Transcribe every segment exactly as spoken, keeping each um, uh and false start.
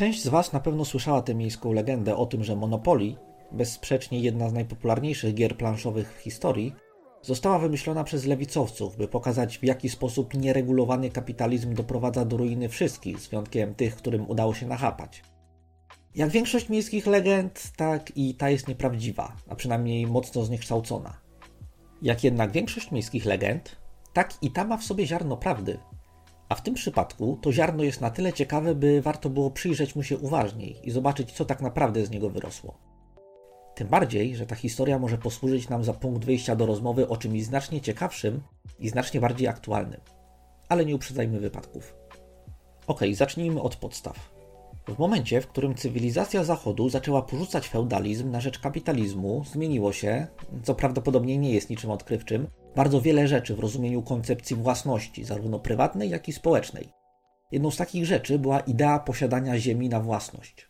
Część z Was na pewno słyszała tę miejską legendę o tym, że Monopoly, bezsprzecznie jedna z najpopularniejszych gier planszowych w historii, została wymyślona przez lewicowców, by pokazać, w jaki sposób nieregulowany kapitalizm doprowadza do ruiny wszystkich, z wyjątkiem tych, którym udało się nachapać. Jak większość miejskich legend, tak i ta jest nieprawdziwa, a przynajmniej mocno zniekształcona. Jak jednak większość miejskich legend, tak i ta ma w sobie ziarno prawdy. A w tym przypadku to ziarno jest na tyle ciekawe, by warto było przyjrzeć mu się uważniej i zobaczyć, co tak naprawdę z niego wyrosło. Tym bardziej, że ta historia może posłużyć nam za punkt wyjścia do rozmowy o czymś znacznie ciekawszym i znacznie bardziej aktualnym. Ale nie uprzedzajmy wypadków. Okej, zacznijmy od podstaw. W momencie, w którym cywilizacja Zachodu zaczęła porzucać feudalizm na rzecz kapitalizmu, zmieniło się, co prawdopodobnie nie jest niczym odkrywczym, bardzo wiele rzeczy w rozumieniu koncepcji własności, zarówno prywatnej, jak i społecznej. Jedną z takich rzeczy była idea posiadania ziemi na własność.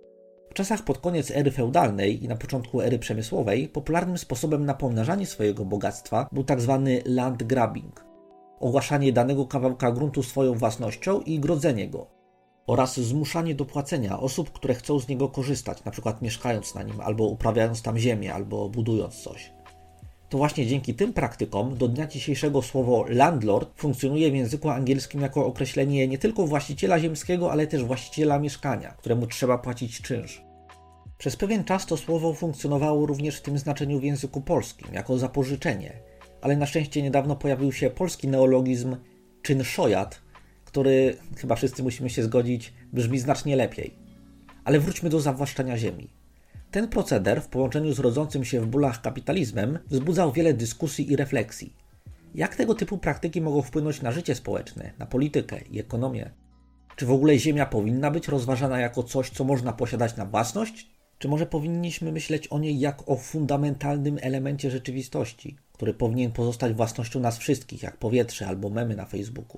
W czasach pod koniec ery feudalnej i na początku ery przemysłowej popularnym sposobem na pomnażanie swojego bogactwa był tzw. land grabbing, ogłaszanie danego kawałka gruntu swoją własnością i grodzenie go, oraz zmuszanie do płacenia osób, które chcą z niego korzystać, np. mieszkając na nim, albo uprawiając tam ziemię, albo budując coś. To właśnie dzięki tym praktykom do dnia dzisiejszego słowo landlord funkcjonuje w języku angielskim jako określenie nie tylko właściciela ziemskiego, ale też właściciela mieszkania, któremu trzeba płacić czynsz. Przez pewien czas to słowo funkcjonowało również w tym znaczeniu w języku polskim, jako zapożyczenie, ale na szczęście niedawno pojawił się polski neologizm czynszojad, który, chyba wszyscy musimy się zgodzić, brzmi znacznie lepiej. Ale wróćmy do zawłaszczania ziemi. Ten proceder w połączeniu z rodzącym się w bólach kapitalizmem wzbudzał wiele dyskusji i refleksji. Jak tego typu praktyki mogą wpłynąć na życie społeczne, na politykę i ekonomię? Czy w ogóle ziemia powinna być rozważana jako coś, co można posiadać na własność? Czy może powinniśmy myśleć o niej jak o fundamentalnym elemencie rzeczywistości, który powinien pozostać własnością nas wszystkich, jak powietrze albo memy na Facebooku?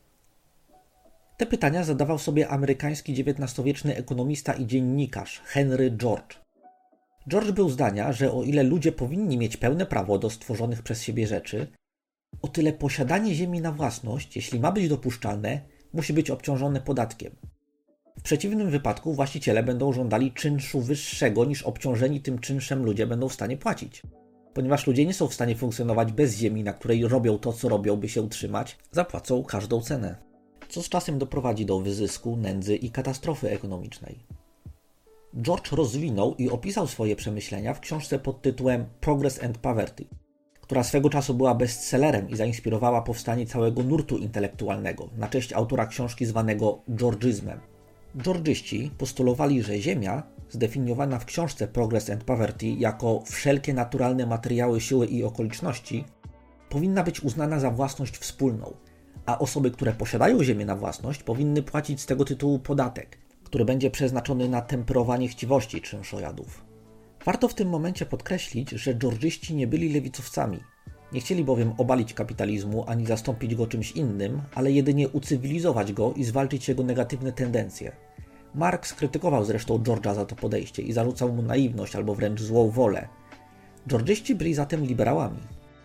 Te pytania zadawał sobie amerykański dziewiętnastowieczny ekonomista i dziennikarz Henry George. George był zdania, że o ile ludzie powinni mieć pełne prawo do stworzonych przez siebie rzeczy, o tyle posiadanie ziemi na własność, jeśli ma być dopuszczalne, musi być obciążone podatkiem. W przeciwnym wypadku właściciele będą żądali czynszu wyższego niż obciążeni tym czynszem ludzie będą w stanie płacić. Ponieważ ludzie nie są w stanie funkcjonować bez ziemi, na której robią to, co robią, by się utrzymać, zapłacą każdą cenę. Co z czasem doprowadzi do wyzysku, nędzy i katastrofy ekonomicznej. George rozwinął i opisał swoje przemyślenia w książce pod tytułem Progress and Poverty, która swego czasu była bestsellerem i zainspirowała powstanie całego nurtu intelektualnego na cześć autora książki zwanego georgizmem. Georgiści postulowali, że Ziemia, zdefiniowana w książce Progress and Poverty jako wszelkie naturalne materiały, siły i okoliczności, powinna być uznana za własność wspólną, a osoby, które posiadają ziemię na własność, powinny płacić z tego tytułu podatek, który będzie przeznaczony na temperowanie chciwości czynszojadów. Warto w tym momencie podkreślić, że georgiści nie byli lewicowcami. Nie chcieli bowiem obalić kapitalizmu ani zastąpić go czymś innym, ale jedynie ucywilizować go i zwalczyć jego negatywne tendencje. Marx krytykował zresztą George'a za to podejście i zarzucał mu naiwność albo wręcz złą wolę. Georgiści byli zatem liberałami.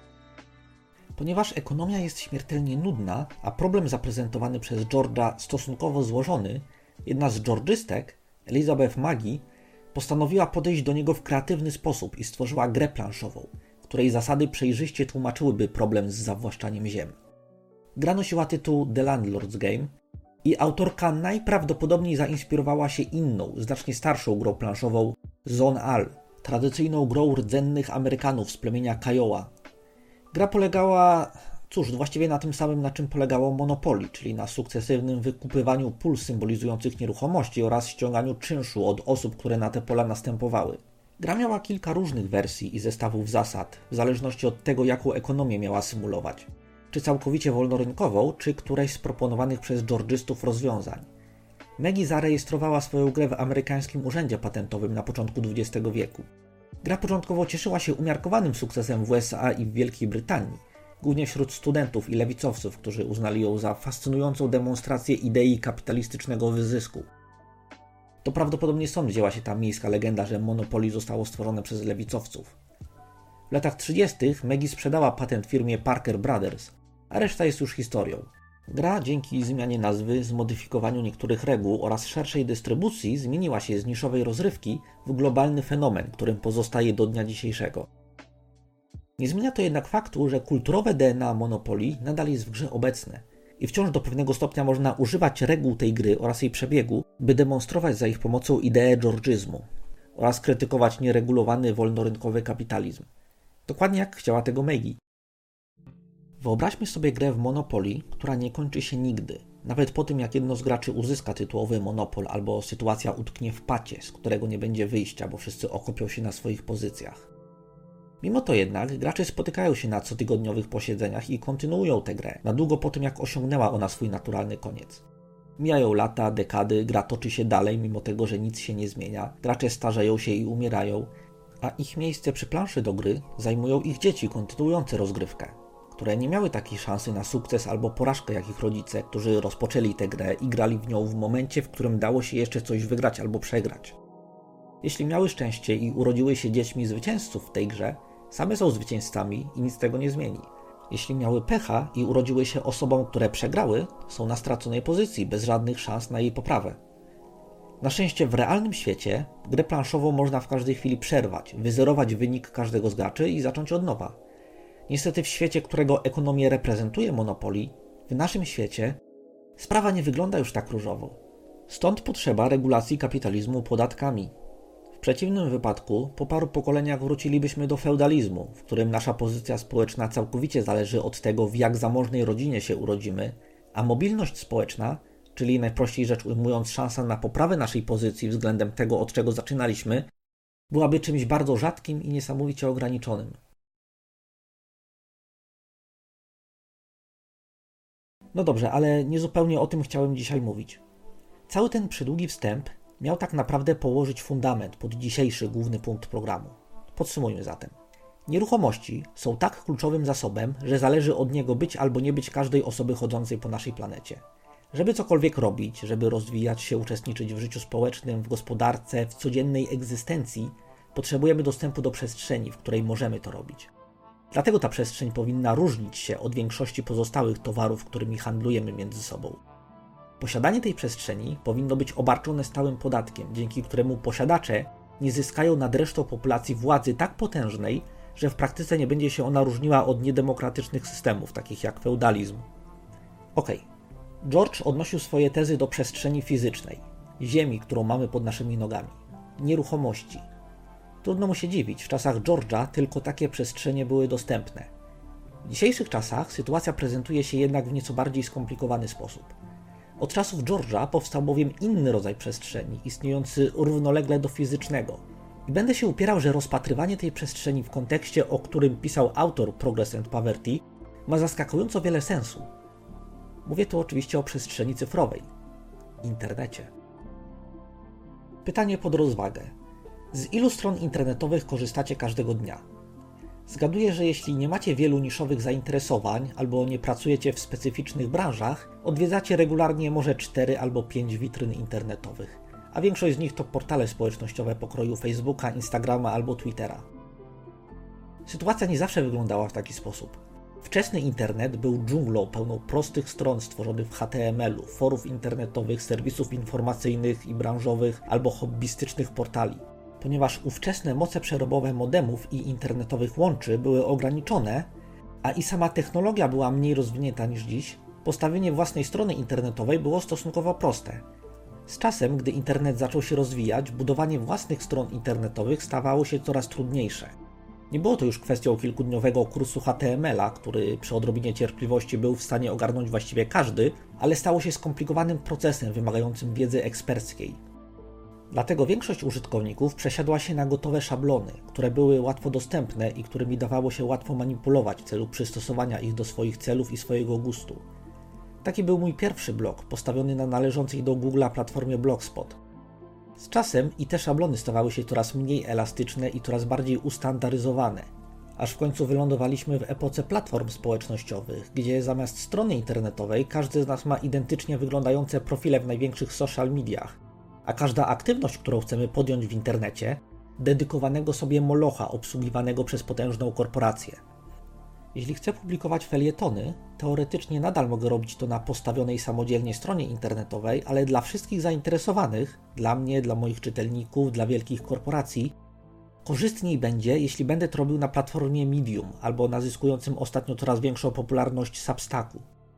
Ponieważ ekonomia jest śmiertelnie nudna, a problem zaprezentowany przez George'a stosunkowo złożony, jedna z georgistek, Elizabeth Magee, postanowiła podejść do niego w kreatywny sposób i stworzyła grę planszową, której zasady przejrzyście tłumaczyłyby problem z zawłaszczaniem ziem. Gra nosiła tytuł The Landlord's Game i autorka najprawdopodobniej zainspirowała się inną, znacznie starszą grą planszową Zone Al, tradycyjną grą rdzennych Amerykanów z plemienia Kiowa. Gra polegała, cóż, właściwie na tym samym, na czym polegało Monopoly, czyli na sukcesywnym wykupywaniu pól symbolizujących nieruchomości oraz ściąganiu czynszu od osób, które na te pola następowały. Gra miała kilka różnych wersji i zestawów zasad, w zależności od tego, jaką ekonomię miała symulować. Czy całkowicie wolnorynkową, czy któreś z proponowanych przez georgistów rozwiązań. Magee zarejestrowała swoją grę w amerykańskim urzędzie patentowym na początku dwudziestego wieku. Gra początkowo cieszyła się umiarkowanym sukcesem w U S A i w Wielkiej Brytanii, głównie wśród studentów i lewicowców, którzy uznali ją za fascynującą demonstrację idei kapitalistycznego wyzysku. To prawdopodobnie stąd wzięła się ta miejska legenda, że Monopoly zostało stworzone przez lewicowców. W latach trzydziestych Magee sprzedała patent firmie Parker Brothers, a reszta jest już historią. Gra dzięki zmianie nazwy, zmodyfikowaniu niektórych reguł oraz szerszej dystrybucji zmieniła się z niszowej rozrywki w globalny fenomen, którym pozostaje do dnia dzisiejszego. Nie zmienia to jednak faktu, że kulturowe D N A Monopoly nadal jest w grze obecne i wciąż do pewnego stopnia można używać reguł tej gry oraz jej przebiegu, by demonstrować za ich pomocą ideę george'izmu oraz krytykować nieregulowany wolnorynkowy kapitalizm. Dokładnie jak chciała tego Maggie. Wyobraźmy sobie grę w Monopoly, która nie kończy się nigdy, nawet po tym jak jedno z graczy uzyska tytułowy monopol albo sytuacja utknie w pacie, z którego nie będzie wyjścia, bo wszyscy okopią się na swoich pozycjach. Mimo to jednak gracze spotykają się na cotygodniowych posiedzeniach i kontynuują tę grę, na długo po tym jak osiągnęła ona swój naturalny koniec. Mijają lata, dekady, gra toczy się dalej mimo tego, że nic się nie zmienia, gracze starzeją się i umierają, a ich miejsce przy planszy do gry zajmują ich dzieci kontynuujące rozgrywkę, które nie miały takiej szansy na sukces albo porażkę jak ich rodzice, którzy rozpoczęli tę grę i grali w nią w momencie, w którym dało się jeszcze coś wygrać albo przegrać. Jeśli miały szczęście i urodziły się dziećmi zwycięzców w tej grze, same są zwycięzcami i nic tego nie zmieni. Jeśli miały pecha i urodziły się osobom, które przegrały, są na straconej pozycji, bez żadnych szans na jej poprawę. Na szczęście w realnym świecie grę planszową można w każdej chwili przerwać, wyzerować wynik każdego z graczy i zacząć od nowa. Niestety w świecie, którego ekonomię reprezentuje Monopoly, w naszym świecie sprawa nie wygląda już tak różowo. Stąd potrzeba regulacji kapitalizmu podatkami. W przeciwnym wypadku po paru pokoleniach wrócilibyśmy do feudalizmu, w którym nasza pozycja społeczna całkowicie zależy od tego, w jak zamożnej rodzinie się urodzimy, a mobilność społeczna, czyli najprościej rzecz ujmując szansa na poprawę naszej pozycji względem tego, od czego zaczynaliśmy, byłaby czymś bardzo rzadkim i niesamowicie ograniczonym. No dobrze, ale nie zupełnie o tym chciałem dzisiaj mówić. Cały ten przydługi wstęp miał tak naprawdę położyć fundament pod dzisiejszy główny punkt programu. Podsumujmy zatem. Nieruchomości są tak kluczowym zasobem, że zależy od niego być albo nie być każdej osoby chodzącej po naszej planecie. Żeby cokolwiek robić, żeby rozwijać się, uczestniczyć w życiu społecznym, w gospodarce, w codziennej egzystencji, potrzebujemy dostępu do przestrzeni, w której możemy to robić. Dlatego ta przestrzeń powinna różnić się od większości pozostałych towarów, którymi handlujemy między sobą. Posiadanie tej przestrzeni powinno być obarczone stałym podatkiem, dzięki któremu posiadacze nie zyskają nad resztą populacji władzy tak potężnej, że w praktyce nie będzie się ona różniła od niedemokratycznych systemów, takich jak feudalizm. Okej. Okay. George odnosił swoje tezy do przestrzeni fizycznej, ziemi, którą mamy pod naszymi nogami, nieruchomości. Trudno mu się dziwić, w czasach George'a tylko takie przestrzenie były dostępne. W dzisiejszych czasach sytuacja prezentuje się jednak w nieco bardziej skomplikowany sposób. Od czasów George'a powstał bowiem inny rodzaj przestrzeni, istniejący równolegle do fizycznego. I będę się upierał, że rozpatrywanie tej przestrzeni w kontekście, o którym pisał autor Progress and Poverty, ma zaskakująco wiele sensu. Mówię tu oczywiście o przestrzeni cyfrowej, internecie. Pytanie pod rozwagę. Z ilu stron internetowych korzystacie każdego dnia? Zgaduję, że jeśli nie macie wielu niszowych zainteresowań albo nie pracujecie w specyficznych branżach, odwiedzacie regularnie może cztery albo pięć witryn internetowych, a większość z nich to portale społecznościowe pokroju Facebooka, Instagrama albo Twittera. Sytuacja nie zawsze wyglądała w taki sposób. Wczesny internet był dżunglą pełną prostych stron stworzonych w H T M L u, forów internetowych, serwisów informacyjnych i branżowych albo hobbystycznych portali. Ponieważ ówczesne moce przerobowe modemów i internetowych łączy były ograniczone, a i sama technologia była mniej rozwinięta niż dziś, postawienie własnej strony internetowej było stosunkowo proste. Z czasem, gdy internet zaczął się rozwijać, budowanie własnych stron internetowych stawało się coraz trudniejsze. Nie było to już kwestią kilkudniowego kursu H T M L a, który przy odrobinie cierpliwości był w stanie ogarnąć właściwie każdy, ale stało się skomplikowanym procesem wymagającym wiedzy eksperckiej. Dlatego większość użytkowników przesiadła się na gotowe szablony, które były łatwo dostępne i którymi dawało się łatwo manipulować w celu przystosowania ich do swoich celów i swojego gustu. Taki był mój pierwszy blog, postawiony na należącej do Google'a platformie Blogspot. Z czasem i te szablony stawały się coraz mniej elastyczne i coraz bardziej ustandaryzowane, aż w końcu wylądowaliśmy w epoce platform społecznościowych, gdzie zamiast strony internetowej każdy z nas ma identycznie wyglądające profile w największych social mediach, a każda aktywność, którą chcemy podjąć w internecie, dedykowanego sobie molocha obsługiwanego przez potężną korporację. Jeśli chcę publikować felietony, teoretycznie nadal mogę robić to na postawionej samodzielnie stronie internetowej, ale dla wszystkich zainteresowanych, dla mnie, dla moich czytelników, dla wielkich korporacji, korzystniej będzie, jeśli będę to robił na platformie Medium albo na zyskującym ostatnio coraz większą popularność Substacku.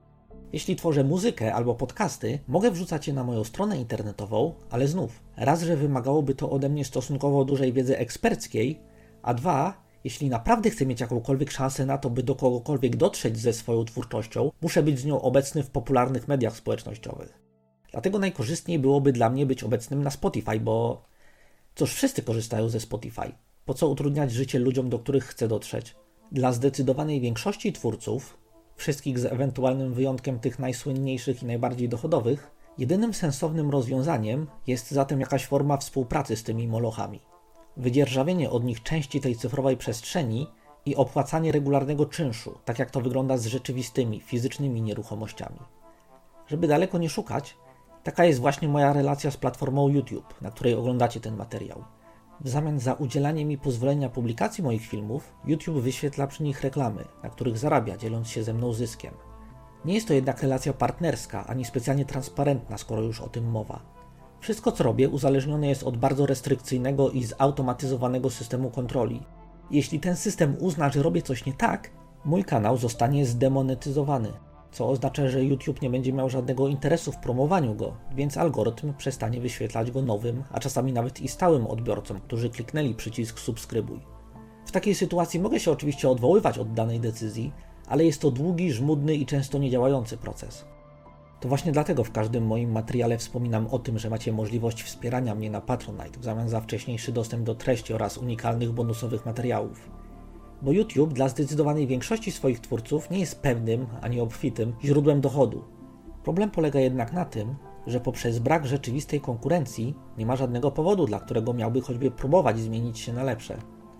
Jeśli tworzę muzykę albo podcasty, mogę wrzucać je na moją stronę internetową, ale znów, raz, że wymagałoby to ode mnie stosunkowo dużej wiedzy eksperckiej, a dwa, jeśli naprawdę chcę mieć jakąkolwiek szansę na to, by do kogokolwiek dotrzeć ze swoją twórczością, muszę być z nią obecny w popularnych mediach społecznościowych. Dlatego najkorzystniej byłoby dla mnie być obecnym na Spotify, bo cóż, wszyscy korzystają ze Spotify. Po co utrudniać życie ludziom, do których chcę dotrzeć? Dla zdecydowanej większości twórców, wszystkich z ewentualnym wyjątkiem tych najsłynniejszych i najbardziej dochodowych, jedynym sensownym rozwiązaniem jest zatem jakaś forma współpracy z tymi molochami. Wydzierżawienie od nich części tej cyfrowej przestrzeni i opłacanie regularnego czynszu, tak jak to wygląda z rzeczywistymi, fizycznymi nieruchomościami. Żeby daleko nie szukać, taka jest właśnie moja relacja z platformą YouTube, na której oglądacie ten materiał. W zamian za udzielanie mi pozwolenia publikacji moich filmów, YouTube wyświetla przy nich reklamy, na których zarabia, dzieląc się ze mną zyskiem. Nie jest to jednak relacja partnerska, ani specjalnie transparentna, skoro już o tym mowa. Wszystko, co robię, uzależnione jest od bardzo restrykcyjnego i zautomatyzowanego systemu kontroli. Jeśli ten system uzna, że robię coś nie tak, mój kanał zostanie zdemonetyzowany, co oznacza, że YouTube nie będzie miał żadnego interesu w promowaniu go, więc algorytm przestanie wyświetlać go nowym, a czasami nawet i stałym odbiorcom, którzy kliknęli przycisk subskrybuj. W takiej sytuacji mogę się oczywiście odwoływać od danej decyzji, ale jest to długi, żmudny i często niedziałający proces. To właśnie dlatego w każdym moim materiale wspominam o tym, że macie możliwość wspierania mnie na Patronite w zamian za wcześniejszy dostęp do treści oraz unikalnych bonusowych materiałów. Bo YouTube dla zdecydowanej większości swoich twórców nie jest pewnym, ani obfitym źródłem dochodu. Problem polega jednak na tym, że poprzez brak rzeczywistej konkurencji nie ma żadnego powodu, dla którego miałby choćby próbować zmienić się na lepsze.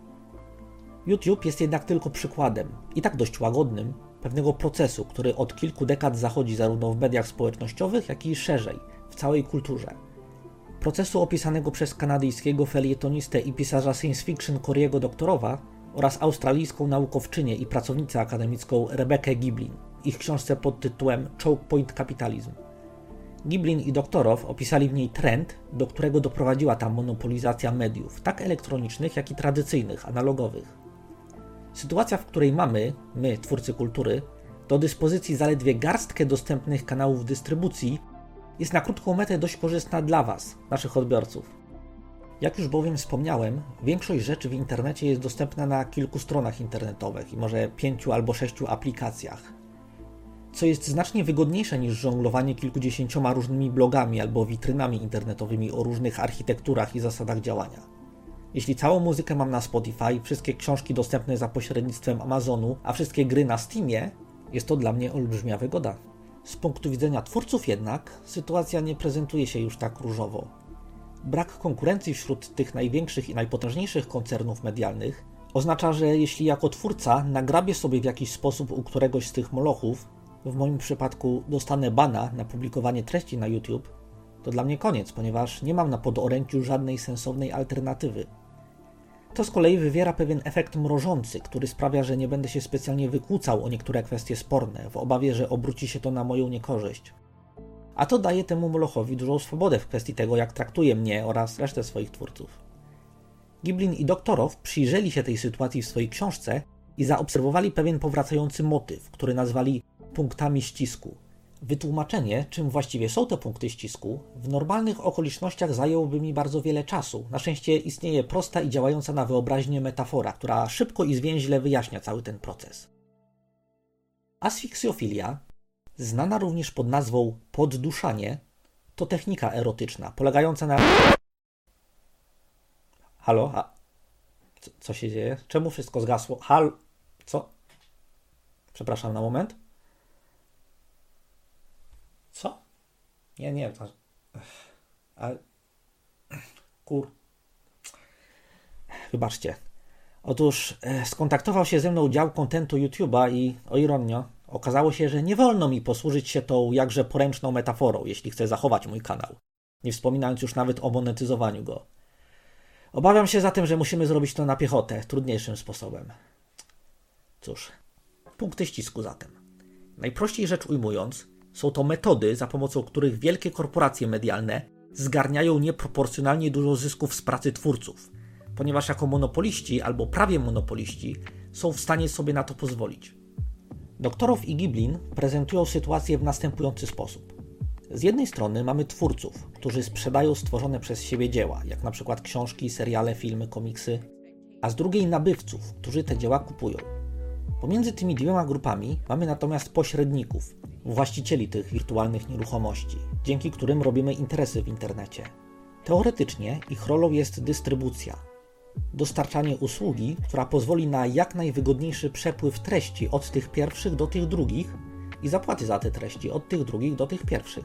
YouTube jest jednak tylko przykładem, i tak dość łagodnym, pewnego procesu, który od kilku dekad zachodzi zarówno w mediach społecznościowych, jak i szerzej, w całej kulturze. Procesu opisanego przez kanadyjskiego felietonistę i pisarza science fiction Cory'ego Doctorowa oraz australijską naukowczynię i pracownicę akademicką Rebecca Giblin, ich książce pod tytułem Choke Point Capitalism. Giblin i Doktorow opisali w niej trend, do którego doprowadziła ta monopolizacja mediów, tak elektronicznych, jak i tradycyjnych, analogowych. Sytuacja, w której mamy, my, twórcy kultury, do dyspozycji zaledwie garstkę dostępnych kanałów dystrybucji, jest na krótką metę dość korzystna dla Was, naszych odbiorców. Jak już bowiem wspomniałem, większość rzeczy w internecie jest dostępna na kilku stronach internetowych i może pięciu albo sześciu aplikacjach, co jest znacznie wygodniejsze niż żonglowanie kilkudziesięcioma różnymi blogami albo witrynami internetowymi o różnych architekturach i zasadach działania. Jeśli całą muzykę mam na Spotify, wszystkie książki dostępne za pośrednictwem Amazonu, a wszystkie gry na Steamie, jest to dla mnie olbrzymia wygoda. Z punktu widzenia twórców jednak, sytuacja nie prezentuje się już tak różowo. Brak konkurencji wśród tych największych i najpotężniejszych koncernów medialnych oznacza, że jeśli jako twórca nagrabię sobie w jakiś sposób u któregoś z tych molochów, w moim przypadku dostanę bana na publikowanie treści na YouTube, to dla mnie koniec, ponieważ nie mam na podorędziu żadnej sensownej alternatywy. To z kolei wywiera pewien efekt mrożący, który sprawia, że nie będę się specjalnie wykłócał o niektóre kwestie sporne, w obawie, że obróci się to na moją niekorzyść. A to daje temu molochowi dużą swobodę w kwestii tego, jak traktuje mnie oraz resztę swoich twórców. Giblin i Doktorow przyjrzeli się tej sytuacji w swojej książce i zaobserwowali pewien powracający motyw, który nazwali punktami ścisku. Wytłumaczenie, czym właściwie są te punkty ścisku, w normalnych okolicznościach zajęłoby mi bardzo wiele czasu. Na szczęście istnieje prosta i działająca na wyobraźnię metafora, która szybko i zwięźle wyjaśnia cały ten proces. Asfiksjofilia, znana również pod nazwą podduszanie, to technika erotyczna, polegająca na... Halo? A... Co, co się dzieje? Czemu wszystko zgasło? Hal... Co? Przepraszam na moment. Co? Nie, nie. To... Ale... Kur... Wybaczcie. Otóż e, skontaktował się ze mną dział kontentu YouTube'a i, o ironio, okazało się, że nie wolno mi posłużyć się tą jakże poręczną metaforą, jeśli chcę zachować mój kanał, nie wspominając już nawet o monetyzowaniu go. Obawiam się zatem, że musimy zrobić to na piechotę, trudniejszym sposobem. Cóż, Punkty ścisku zatem. Najprościej rzecz ujmując, są to metody, za pomocą których wielkie korporacje medialne zgarniają nieproporcjonalnie dużo zysków z pracy twórców, ponieważ jako monopoliści albo prawie monopoliści są w stanie sobie na to pozwolić. Doktorow i Giblin prezentują sytuację w następujący sposób. Z jednej strony mamy twórców, którzy sprzedają stworzone przez siebie dzieła, jak na przykład książki, seriale, filmy, komiksy, a z drugiej nabywców, którzy te dzieła kupują. Pomiędzy tymi dwiema grupami mamy natomiast pośredników, właścicieli tych wirtualnych nieruchomości, dzięki którym robimy interesy w internecie. Teoretycznie ich rolą jest dystrybucja, dostarczanie usługi, która pozwoli na jak najwygodniejszy przepływ treści od tych pierwszych do tych drugich i zapłaty za te treści od tych drugich do tych pierwszych.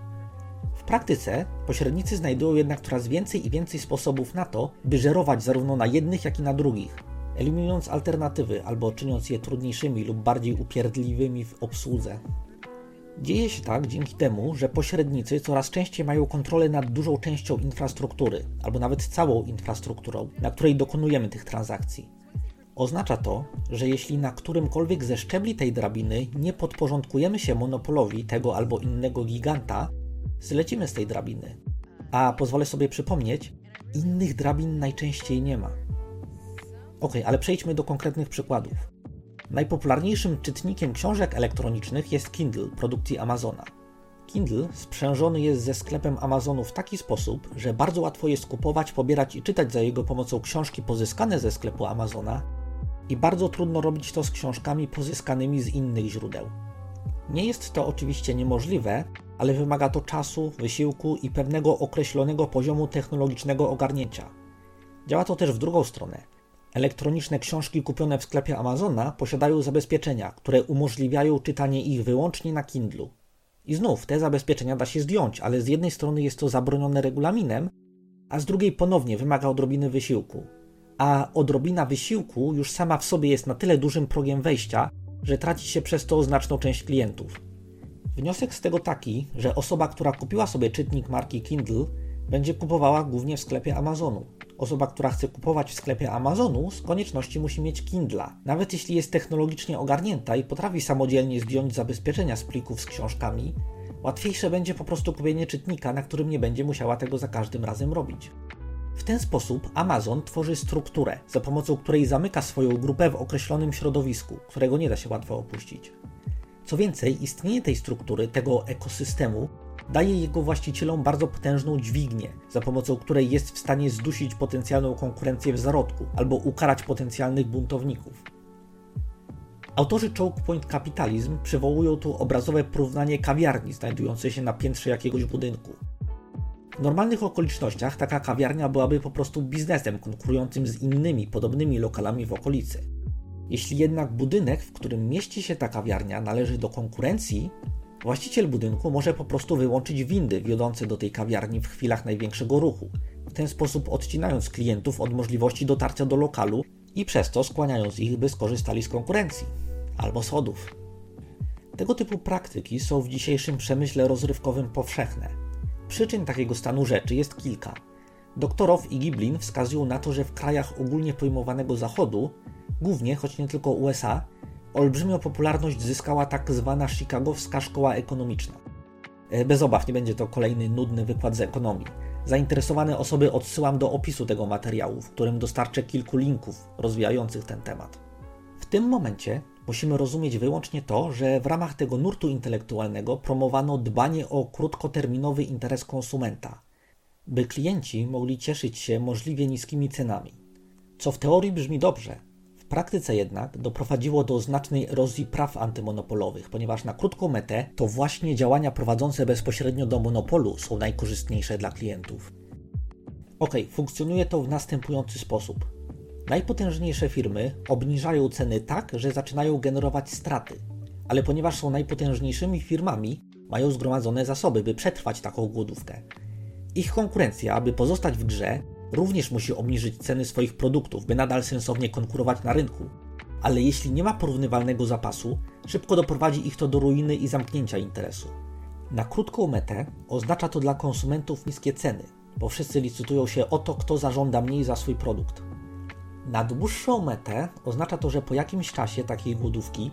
W praktyce pośrednicy znajdują jednak coraz więcej i więcej sposobów na to, by żerować zarówno na jednych, jak i na drugich, eliminując alternatywy albo czyniąc je trudniejszymi lub bardziej upierdliwymi w obsłudze. Dzieje się tak dzięki temu, że pośrednicy coraz częściej mają kontrolę nad dużą częścią infrastruktury, albo nawet całą infrastrukturą, na której dokonujemy tych transakcji. Oznacza to, że jeśli na którymkolwiek ze szczebli tej drabiny nie podporządkujemy się monopolowi tego albo innego giganta, zlecimy z tej drabiny. A pozwolę sobie przypomnieć, innych drabin najczęściej nie ma. Ok, ale przejdźmy do konkretnych przykładów. Najpopularniejszym czytnikiem książek elektronicznych jest Kindle produkcji Amazona. Kindle sprzężony jest ze sklepem Amazonu w taki sposób, że bardzo łatwo jest kupować, pobierać i czytać za jego pomocą książki pozyskane ze sklepu Amazona i bardzo trudno robić to z książkami pozyskanymi z innych źródeł. Nie jest to oczywiście niemożliwe, ale wymaga to czasu, wysiłku i pewnego określonego poziomu technologicznego ogarnięcia. Działa to też w drugą stronę. Elektroniczne książki kupione w sklepie Amazona posiadają zabezpieczenia, które umożliwiają czytanie ich wyłącznie na Kindlu. I znów, te zabezpieczenia da się zdjąć, ale z jednej strony jest to zabronione regulaminem, a z drugiej ponownie wymaga odrobiny wysiłku. A odrobina wysiłku już sama w sobie jest na tyle dużym progiem wejścia, że traci się przez to znaczną część klientów. Wniosek z tego taki, że osoba, która kupiła sobie czytnik marki Kindle, będzie kupowała głównie w sklepie Amazonu. Osoba, która chce kupować w sklepie Amazonu, z konieczności musi mieć Kindla. Nawet jeśli jest technologicznie ogarnięta i potrafi samodzielnie zdjąć zabezpieczenia z plików z książkami, łatwiejsze będzie po prostu kupienie czytnika, na którym nie będzie musiała tego za każdym razem robić. W ten sposób Amazon tworzy strukturę, za pomocą której zamyka swoją grupę w określonym środowisku, którego nie da się łatwo opuścić. Co więcej, istnienie tej struktury, tego ekosystemu, daje jego właścicielom bardzo potężną dźwignię, za pomocą której jest w stanie zdusić potencjalną konkurencję w zarodku albo ukarać potencjalnych buntowników. Autorzy Choke Point Capitalism przywołują tu obrazowe porównanie kawiarni znajdującej się na piętrze jakiegoś budynku. W normalnych okolicznościach taka kawiarnia byłaby po prostu biznesem konkurującym z innymi podobnymi lokalami w okolicy. Jeśli jednak budynek, w którym mieści się ta kawiarnia, należy do konkurencji, właściciel budynku może po prostu wyłączyć windy wiodące do tej kawiarni w chwilach największego ruchu, w ten sposób odcinając klientów od możliwości dotarcia do lokalu i przez to skłaniając ich, by skorzystali z konkurencji albo schodów. Tego typu praktyki są w dzisiejszym przemyśle rozrywkowym powszechne. Przyczyn takiego stanu rzeczy jest kilka. Doktorow i Giblin wskazują na to, że w krajach ogólnie pojmowanego Zachodu, głównie, choć nie tylko U S A, olbrzymią popularność zyskała tak zwana chicagowska szkoła ekonomiczna. Bez obaw, nie będzie to kolejny nudny wykład z ekonomii. Zainteresowane osoby odsyłam do opisu tego materiału, w którym dostarczę kilku linków rozwijających ten temat. W tym momencie musimy rozumieć wyłącznie to, że w ramach tego nurtu intelektualnego promowano dbanie o krótkoterminowy interes konsumenta, by klienci mogli cieszyć się możliwie niskimi cenami. Co w teorii brzmi dobrze, w praktyce jednak doprowadziło do znacznej erozji praw antymonopolowych, ponieważ na krótką metę to właśnie działania prowadzące bezpośrednio do monopolu są najkorzystniejsze dla klientów. Ok, funkcjonuje to w następujący sposób. Najpotężniejsze firmy obniżają ceny tak, że zaczynają generować straty, ale ponieważ są najpotężniejszymi firmami, mają zgromadzone zasoby, by przetrwać taką głodówkę. Ich konkurencja, aby pozostać w grze, również musi obniżyć ceny swoich produktów, by nadal sensownie konkurować na rynku. Ale jeśli nie ma porównywalnego zapasu, szybko doprowadzi ich to do ruiny i zamknięcia interesu. Na krótką metę oznacza to dla konsumentów niskie ceny, bo wszyscy licytują się o to, kto zażąda mniej za swój produkt. Na dłuższą metę oznacza to, że po jakimś czasie takiej głodówki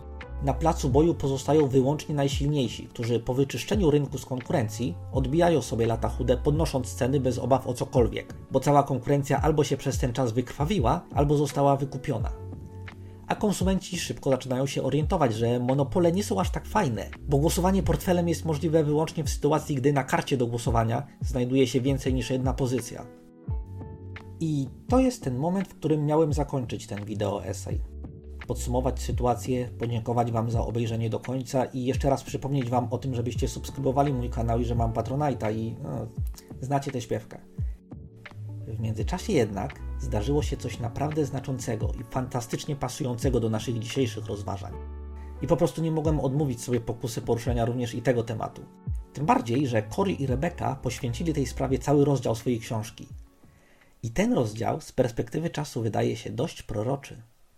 Na placu boju pozostają wyłącznie najsilniejsi, którzy po wyczyszczeniu rynku z konkurencji odbijają sobie lata chude, podnosząc ceny bez obaw o cokolwiek, bo cała konkurencja albo się przez ten czas wykrwawiła, albo została wykupiona. A konsumenci szybko zaczynają się orientować, że monopole nie są aż tak fajne, bo głosowanie portfelem jest możliwe wyłącznie w sytuacji, gdy na karcie do głosowania znajduje się więcej niż jedna pozycja. I to jest ten moment, w którym miałem zakończyć ten wideo essay. Podsumować sytuację, podziękować Wam za obejrzenie do końca i jeszcze raz przypomnieć Wam o tym, żebyście subskrybowali mój kanał i że mam Patronite'a i no, znacie tę śpiewkę. W międzyczasie jednak zdarzyło się coś naprawdę znaczącego i fantastycznie pasującego do naszych dzisiejszych rozważań. I po prostu nie mogłem odmówić sobie pokusy poruszenia również i tego tematu. Tym bardziej, że Cory i Rebecca poświęcili tej sprawie cały rozdział swojej książki. I ten rozdział z perspektywy czasu wydaje się dość proroczy.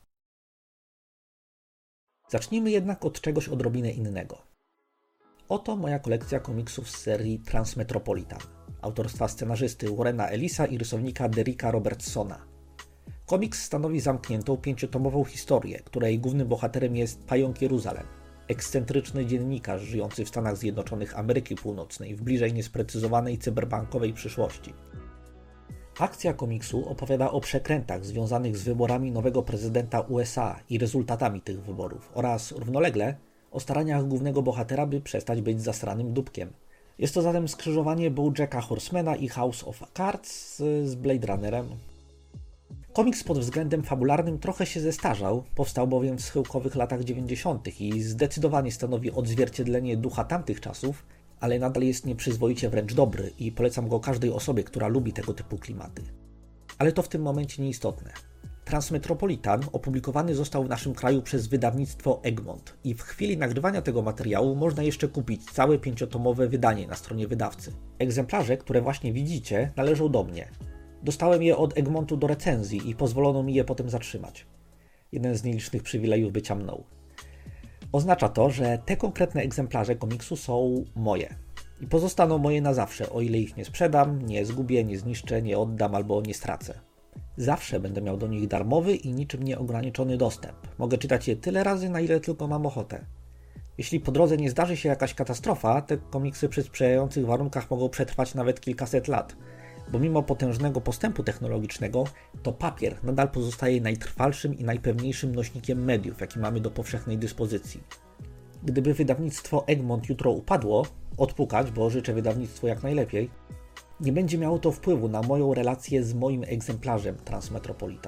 Zacznijmy jednak od czegoś odrobinę innego. Oto moja kolekcja komiksów z serii Transmetropolitan, autorstwa scenarzysty Warrena Ellisa i rysownika Derricka Robertsona. Komiks stanowi zamkniętą pięciotomową historię, której głównym bohaterem jest Pająk Jeruzalem, ekscentryczny dziennikarz żyjący w Stanach Zjednoczonych Ameryki Północnej w bliżej niesprecyzowanej cyberbankowej przyszłości. Akcja komiksu opowiada o przekrętach związanych z wyborami nowego prezydenta U S A i rezultatami tych wyborów oraz równolegle o staraniach głównego bohatera, by przestać być zasranym dupkiem. Jest to zatem skrzyżowanie BoJacka Horsemana i House of Cards z Blade Runnerem. Komiks pod względem fabularnym trochę się zestarzał, powstał bowiem w schyłkowych latach dziewięćdziesiątych i zdecydowanie stanowi odzwierciedlenie ducha tamtych czasów, ale nadal jest nieprzyzwoicie wręcz dobry i polecam go każdej osobie, która lubi tego typu klimaty. Ale to w tym momencie nieistotne. Transmetropolitan opublikowany został w naszym kraju przez wydawnictwo Egmont i w chwili nagrywania tego materiału można jeszcze kupić całe pięciotomowe wydanie na stronie wydawcy. Egzemplarze, które właśnie widzicie, należą do mnie. Dostałem je od Egmontu do recenzji i pozwolono mi je potem zatrzymać. Jeden z nielicznych przywilejów bycia mną. Oznacza to, że te konkretne egzemplarze komiksu są moje. I pozostaną moje na zawsze, o ile ich nie sprzedam, nie zgubię, nie zniszczę, nie oddam albo nie stracę. Zawsze będę miał do nich darmowy i niczym nieograniczony dostęp. Mogę czytać je tyle razy, na ile tylko mam ochotę. Jeśli po drodze nie zdarzy się jakaś katastrofa, te komiksy przy sprzyjających warunkach mogą przetrwać nawet kilkaset lat. Bo mimo potężnego postępu technologicznego, to papier nadal pozostaje najtrwalszym i najpewniejszym nośnikiem mediów, jaki mamy do powszechnej dyspozycji. Gdyby wydawnictwo Egmont jutro upadło, odpukać, bo życzę wydawnictwu jak najlepiej, nie będzie miało to wpływu na moją relację z moim egzemplarzem Transmetropolitan.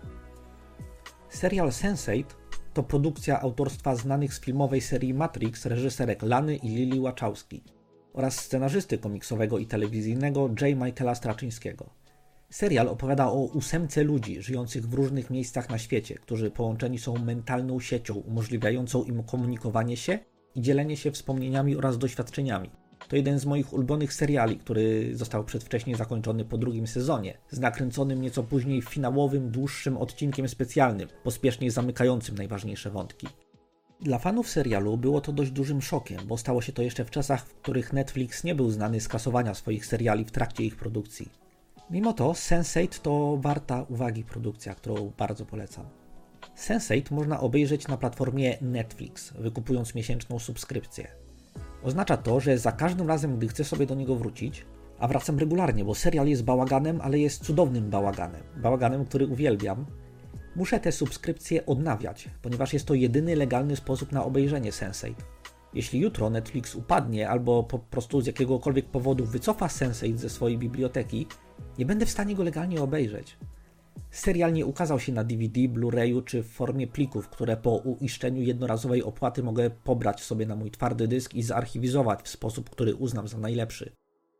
Serial sense eight to produkcja autorstwa znanych z filmowej serii Matrix reżyserek Lany i Lili Wachowski oraz scenarzysty komiksowego i telewizyjnego J. Michaela Straczyńskiego. Serial opowiada o ósemce ludzi żyjących w różnych miejscach na świecie, którzy połączeni są mentalną siecią umożliwiającą im komunikowanie się i dzielenie się wspomnieniami oraz doświadczeniami. To jeden z moich ulubionych seriali, który został przedwcześnie zakończony po drugim sezonie, z nakręconym nieco później finałowym, dłuższym odcinkiem specjalnym, pospiesznie zamykającym najważniejsze wątki. Dla fanów serialu było to dość dużym szokiem, bo stało się to jeszcze w czasach, w których Netflix nie był znany z kasowania swoich seriali w trakcie ich produkcji. Mimo to sense eight to warta uwagi produkcja, którą bardzo polecam. sense eight można obejrzeć na platformie Netflix, wykupując miesięczną subskrypcję. Oznacza to, że za każdym razem, gdy chcę sobie do niego wrócić, a wracam regularnie, bo serial jest bałaganem, ale jest cudownym bałaganem, bałaganem, który uwielbiam, muszę te subskrypcje odnawiać, ponieważ jest to jedyny legalny sposób na obejrzenie sense eight. Jeśli jutro Netflix upadnie albo po prostu z jakiegokolwiek powodu wycofa sense eight ze swojej biblioteki, nie będę w stanie go legalnie obejrzeć. Serial nie ukazał się na D V D, Blu-rayu czy w formie plików, które po uiszczeniu jednorazowej opłaty mogę pobrać sobie na mój twardy dysk i zarchiwizować w sposób, który uznam za najlepszy.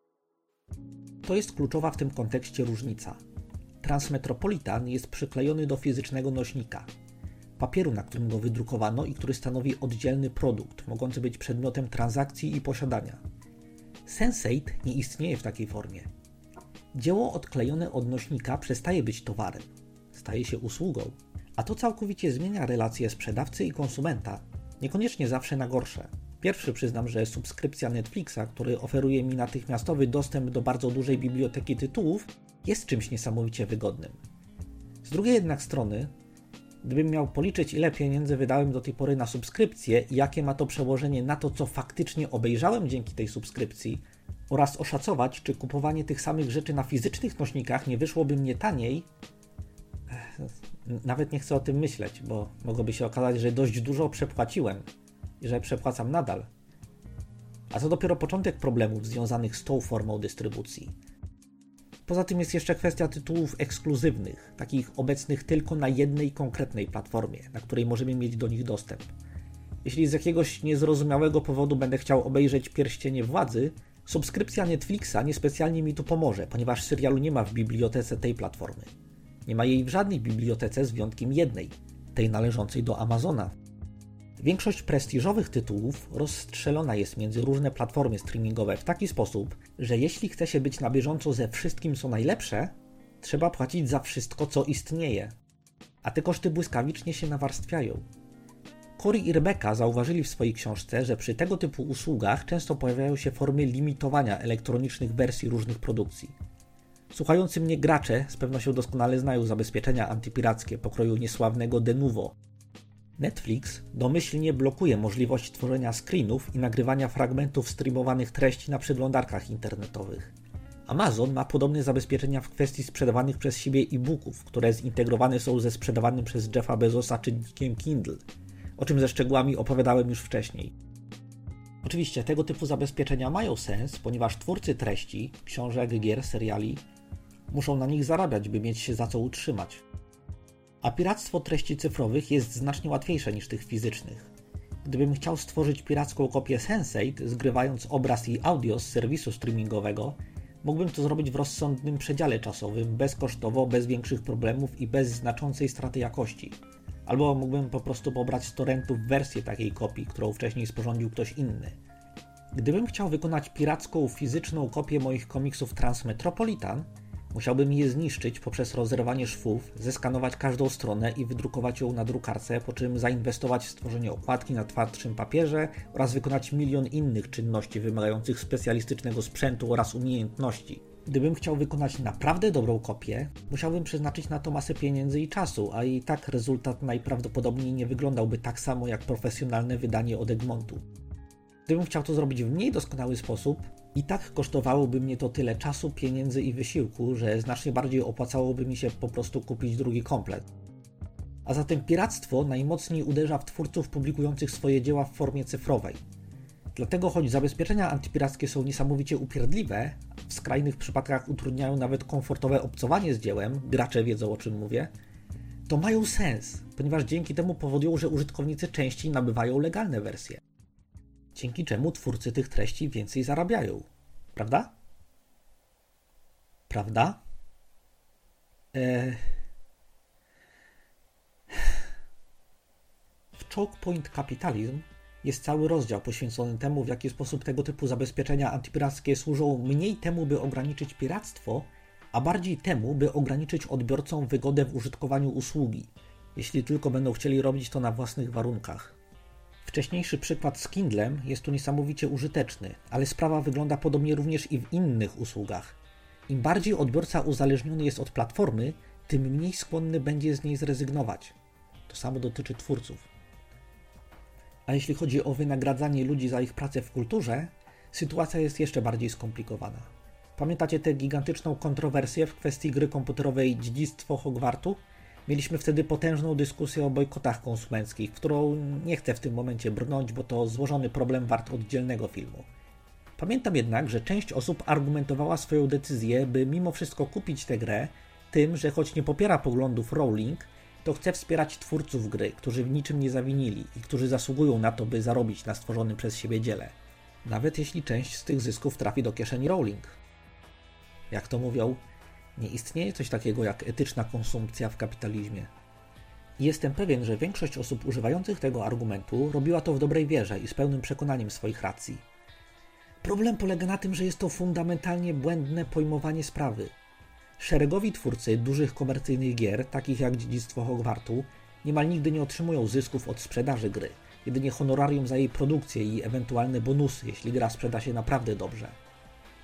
To jest kluczowa w tym kontekście różnica. Transmetropolitan jest przyklejony do fizycznego nośnika, papieru, na którym go wydrukowano i który stanowi oddzielny produkt, mogący być przedmiotem transakcji i posiadania. sense eight nie istnieje w takiej formie. Dzieło odklejone od nośnika przestaje być towarem, staje się usługą, a to całkowicie zmienia relacje sprzedawcy i konsumenta, niekoniecznie zawsze na gorsze. Pierwszy przyznam, że subskrypcja Netflixa, który oferuje mi natychmiastowy dostęp do bardzo dużej biblioteki tytułów, jest czymś niesamowicie wygodnym. Z drugiej jednak strony, Gdybym miał policzyć, ile pieniędzy wydałem do tej pory na subskrypcję i jakie ma to przełożenie na to, co faktycznie obejrzałem dzięki tej subskrypcji, oraz oszacować, czy kupowanie tych samych rzeczy na fizycznych nośnikach nie wyszłoby mnie taniej, nawet nie chcę o tym myśleć, bo mogłoby się okazać, że dość dużo przepłaciłem i że przepłacam nadal. A to dopiero początek problemów związanych z tą formą dystrybucji. Poza tym jest jeszcze kwestia tytułów ekskluzywnych, takich obecnych tylko na jednej konkretnej platformie, na której możemy mieć do nich dostęp. Jeśli z jakiegoś niezrozumiałego powodu będę chciał obejrzeć Pierścienie Władzy, subskrypcja Netflixa niespecjalnie mi tu pomoże, ponieważ serialu nie ma w bibliotece tej platformy. Nie ma jej w żadnej bibliotece z wyjątkiem jednej, tej należącej do Amazona. Większość prestiżowych tytułów rozstrzelona jest między różne platformy streamingowe w taki sposób, że jeśli chce się być na bieżąco ze wszystkim co najlepsze, trzeba płacić za wszystko co istnieje. A te koszty błyskawicznie się nawarstwiają. Cory i Rebecca zauważyli w swojej książce, że przy tego typu usługach często pojawiają się formy limitowania elektronicznych wersji różnych produkcji. Słuchający mnie gracze z pewnością doskonale znają zabezpieczenia antypirackie pokroju niesławnego Denuvo. Netflix domyślnie blokuje możliwość tworzenia screenów i nagrywania fragmentów streamowanych treści na przeglądarkach internetowych. Amazon ma podobne zabezpieczenia w kwestii sprzedawanych przez siebie e-booków, które zintegrowane są ze sprzedawanym przez Jeffa Bezosa czytnikiem Kindle, o czym ze szczegółami opowiadałem już wcześniej. Oczywiście tego typu zabezpieczenia mają sens, ponieważ twórcy treści, książek, gier, seriali muszą na nich zarabiać, by mieć się za co utrzymać. A piractwo treści cyfrowych jest znacznie łatwiejsze niż tych fizycznych. Gdybym chciał stworzyć piracką kopię sense eight, zgrywając obraz i audio z serwisu streamingowego, mógłbym to zrobić w rozsądnym przedziale czasowym, bezkosztowo, bez większych problemów i bez znaczącej straty jakości. Albo mógłbym po prostu pobrać z torrentów wersję takiej kopii, którą wcześniej sporządził ktoś inny. Gdybym chciał wykonać piracką, fizyczną kopię moich komiksów Transmetropolitan, musiałbym je zniszczyć poprzez rozerwanie szwów, zeskanować każdą stronę i wydrukować ją na drukarce, po czym zainwestować w stworzenie okładki na twardszym papierze oraz wykonać milion innych czynności wymagających specjalistycznego sprzętu oraz umiejętności. Gdybym chciał wykonać naprawdę dobrą kopię, musiałbym przeznaczyć na to masę pieniędzy i czasu, a i tak rezultat najprawdopodobniej nie wyglądałby tak samo jak profesjonalne wydanie od Egmontu. Gdybym chciał to zrobić w mniej doskonały sposób, i tak kosztowałoby mnie to tyle czasu, pieniędzy i wysiłku, że znacznie bardziej opłacałoby mi się po prostu kupić drugi komplet. A zatem piractwo najmocniej uderza w twórców publikujących swoje dzieła w formie cyfrowej. Dlatego choć zabezpieczenia antypirackie są niesamowicie upierdliwe, w skrajnych przypadkach utrudniają nawet komfortowe obcowanie z dziełem, gracze wiedzą o czym mówię, to mają sens, ponieważ dzięki temu powodują, że użytkownicy częściej nabywają legalne wersje. Dzięki czemu twórcy tych treści więcej zarabiają. Prawda? Prawda? Eee... W Choke Point Capitalism jest cały rozdział poświęcony temu, w jaki sposób tego typu zabezpieczenia antypirackie służą mniej temu, by ograniczyć piractwo, a bardziej temu, by ograniczyć odbiorcom wygodę w użytkowaniu usługi, jeśli tylko będą chcieli robić to na własnych warunkach. Wcześniejszy przykład z Kindlem jest tu niesamowicie użyteczny, ale sprawa wygląda podobnie również i w innych usługach. Im bardziej odbiorca uzależniony jest od platformy, tym mniej skłonny będzie z niej zrezygnować. To samo dotyczy twórców. A jeśli chodzi o wynagradzanie ludzi za ich pracę w kulturze, sytuacja jest jeszcze bardziej skomplikowana. Pamiętacie tę gigantyczną kontrowersję w kwestii gry komputerowej Dziedzictwo Hogwartu? Mieliśmy wtedy potężną dyskusję o bojkotach konsumenckich, którą nie chcę w tym momencie brnąć, bo to złożony problem wart oddzielnego filmu. Pamiętam jednak, że część osób argumentowała swoją decyzję, by mimo wszystko kupić tę grę, tym, że choć nie popiera poglądów Rowling, to chce wspierać twórców gry, którzy w niczym nie zawinili i którzy zasługują na to, by zarobić na stworzonym przez siebie dziele. Nawet jeśli część z tych zysków trafi do kieszeni Rowling. Jak to mówią, nie istnieje coś takiego jak etyczna konsumpcja w kapitalizmie. I jestem pewien, że większość osób używających tego argumentu robiła to w dobrej wierze i z pełnym przekonaniem swoich racji. Problem polega na tym, że jest to fundamentalnie błędne pojmowanie sprawy. Szeregowi twórcy dużych komercyjnych gier, takich jak Dziedzictwo Hogwartu, niemal nigdy nie otrzymują zysków od sprzedaży gry, jedynie honorarium za jej produkcję i ewentualne bonusy, jeśli gra sprzeda się naprawdę dobrze.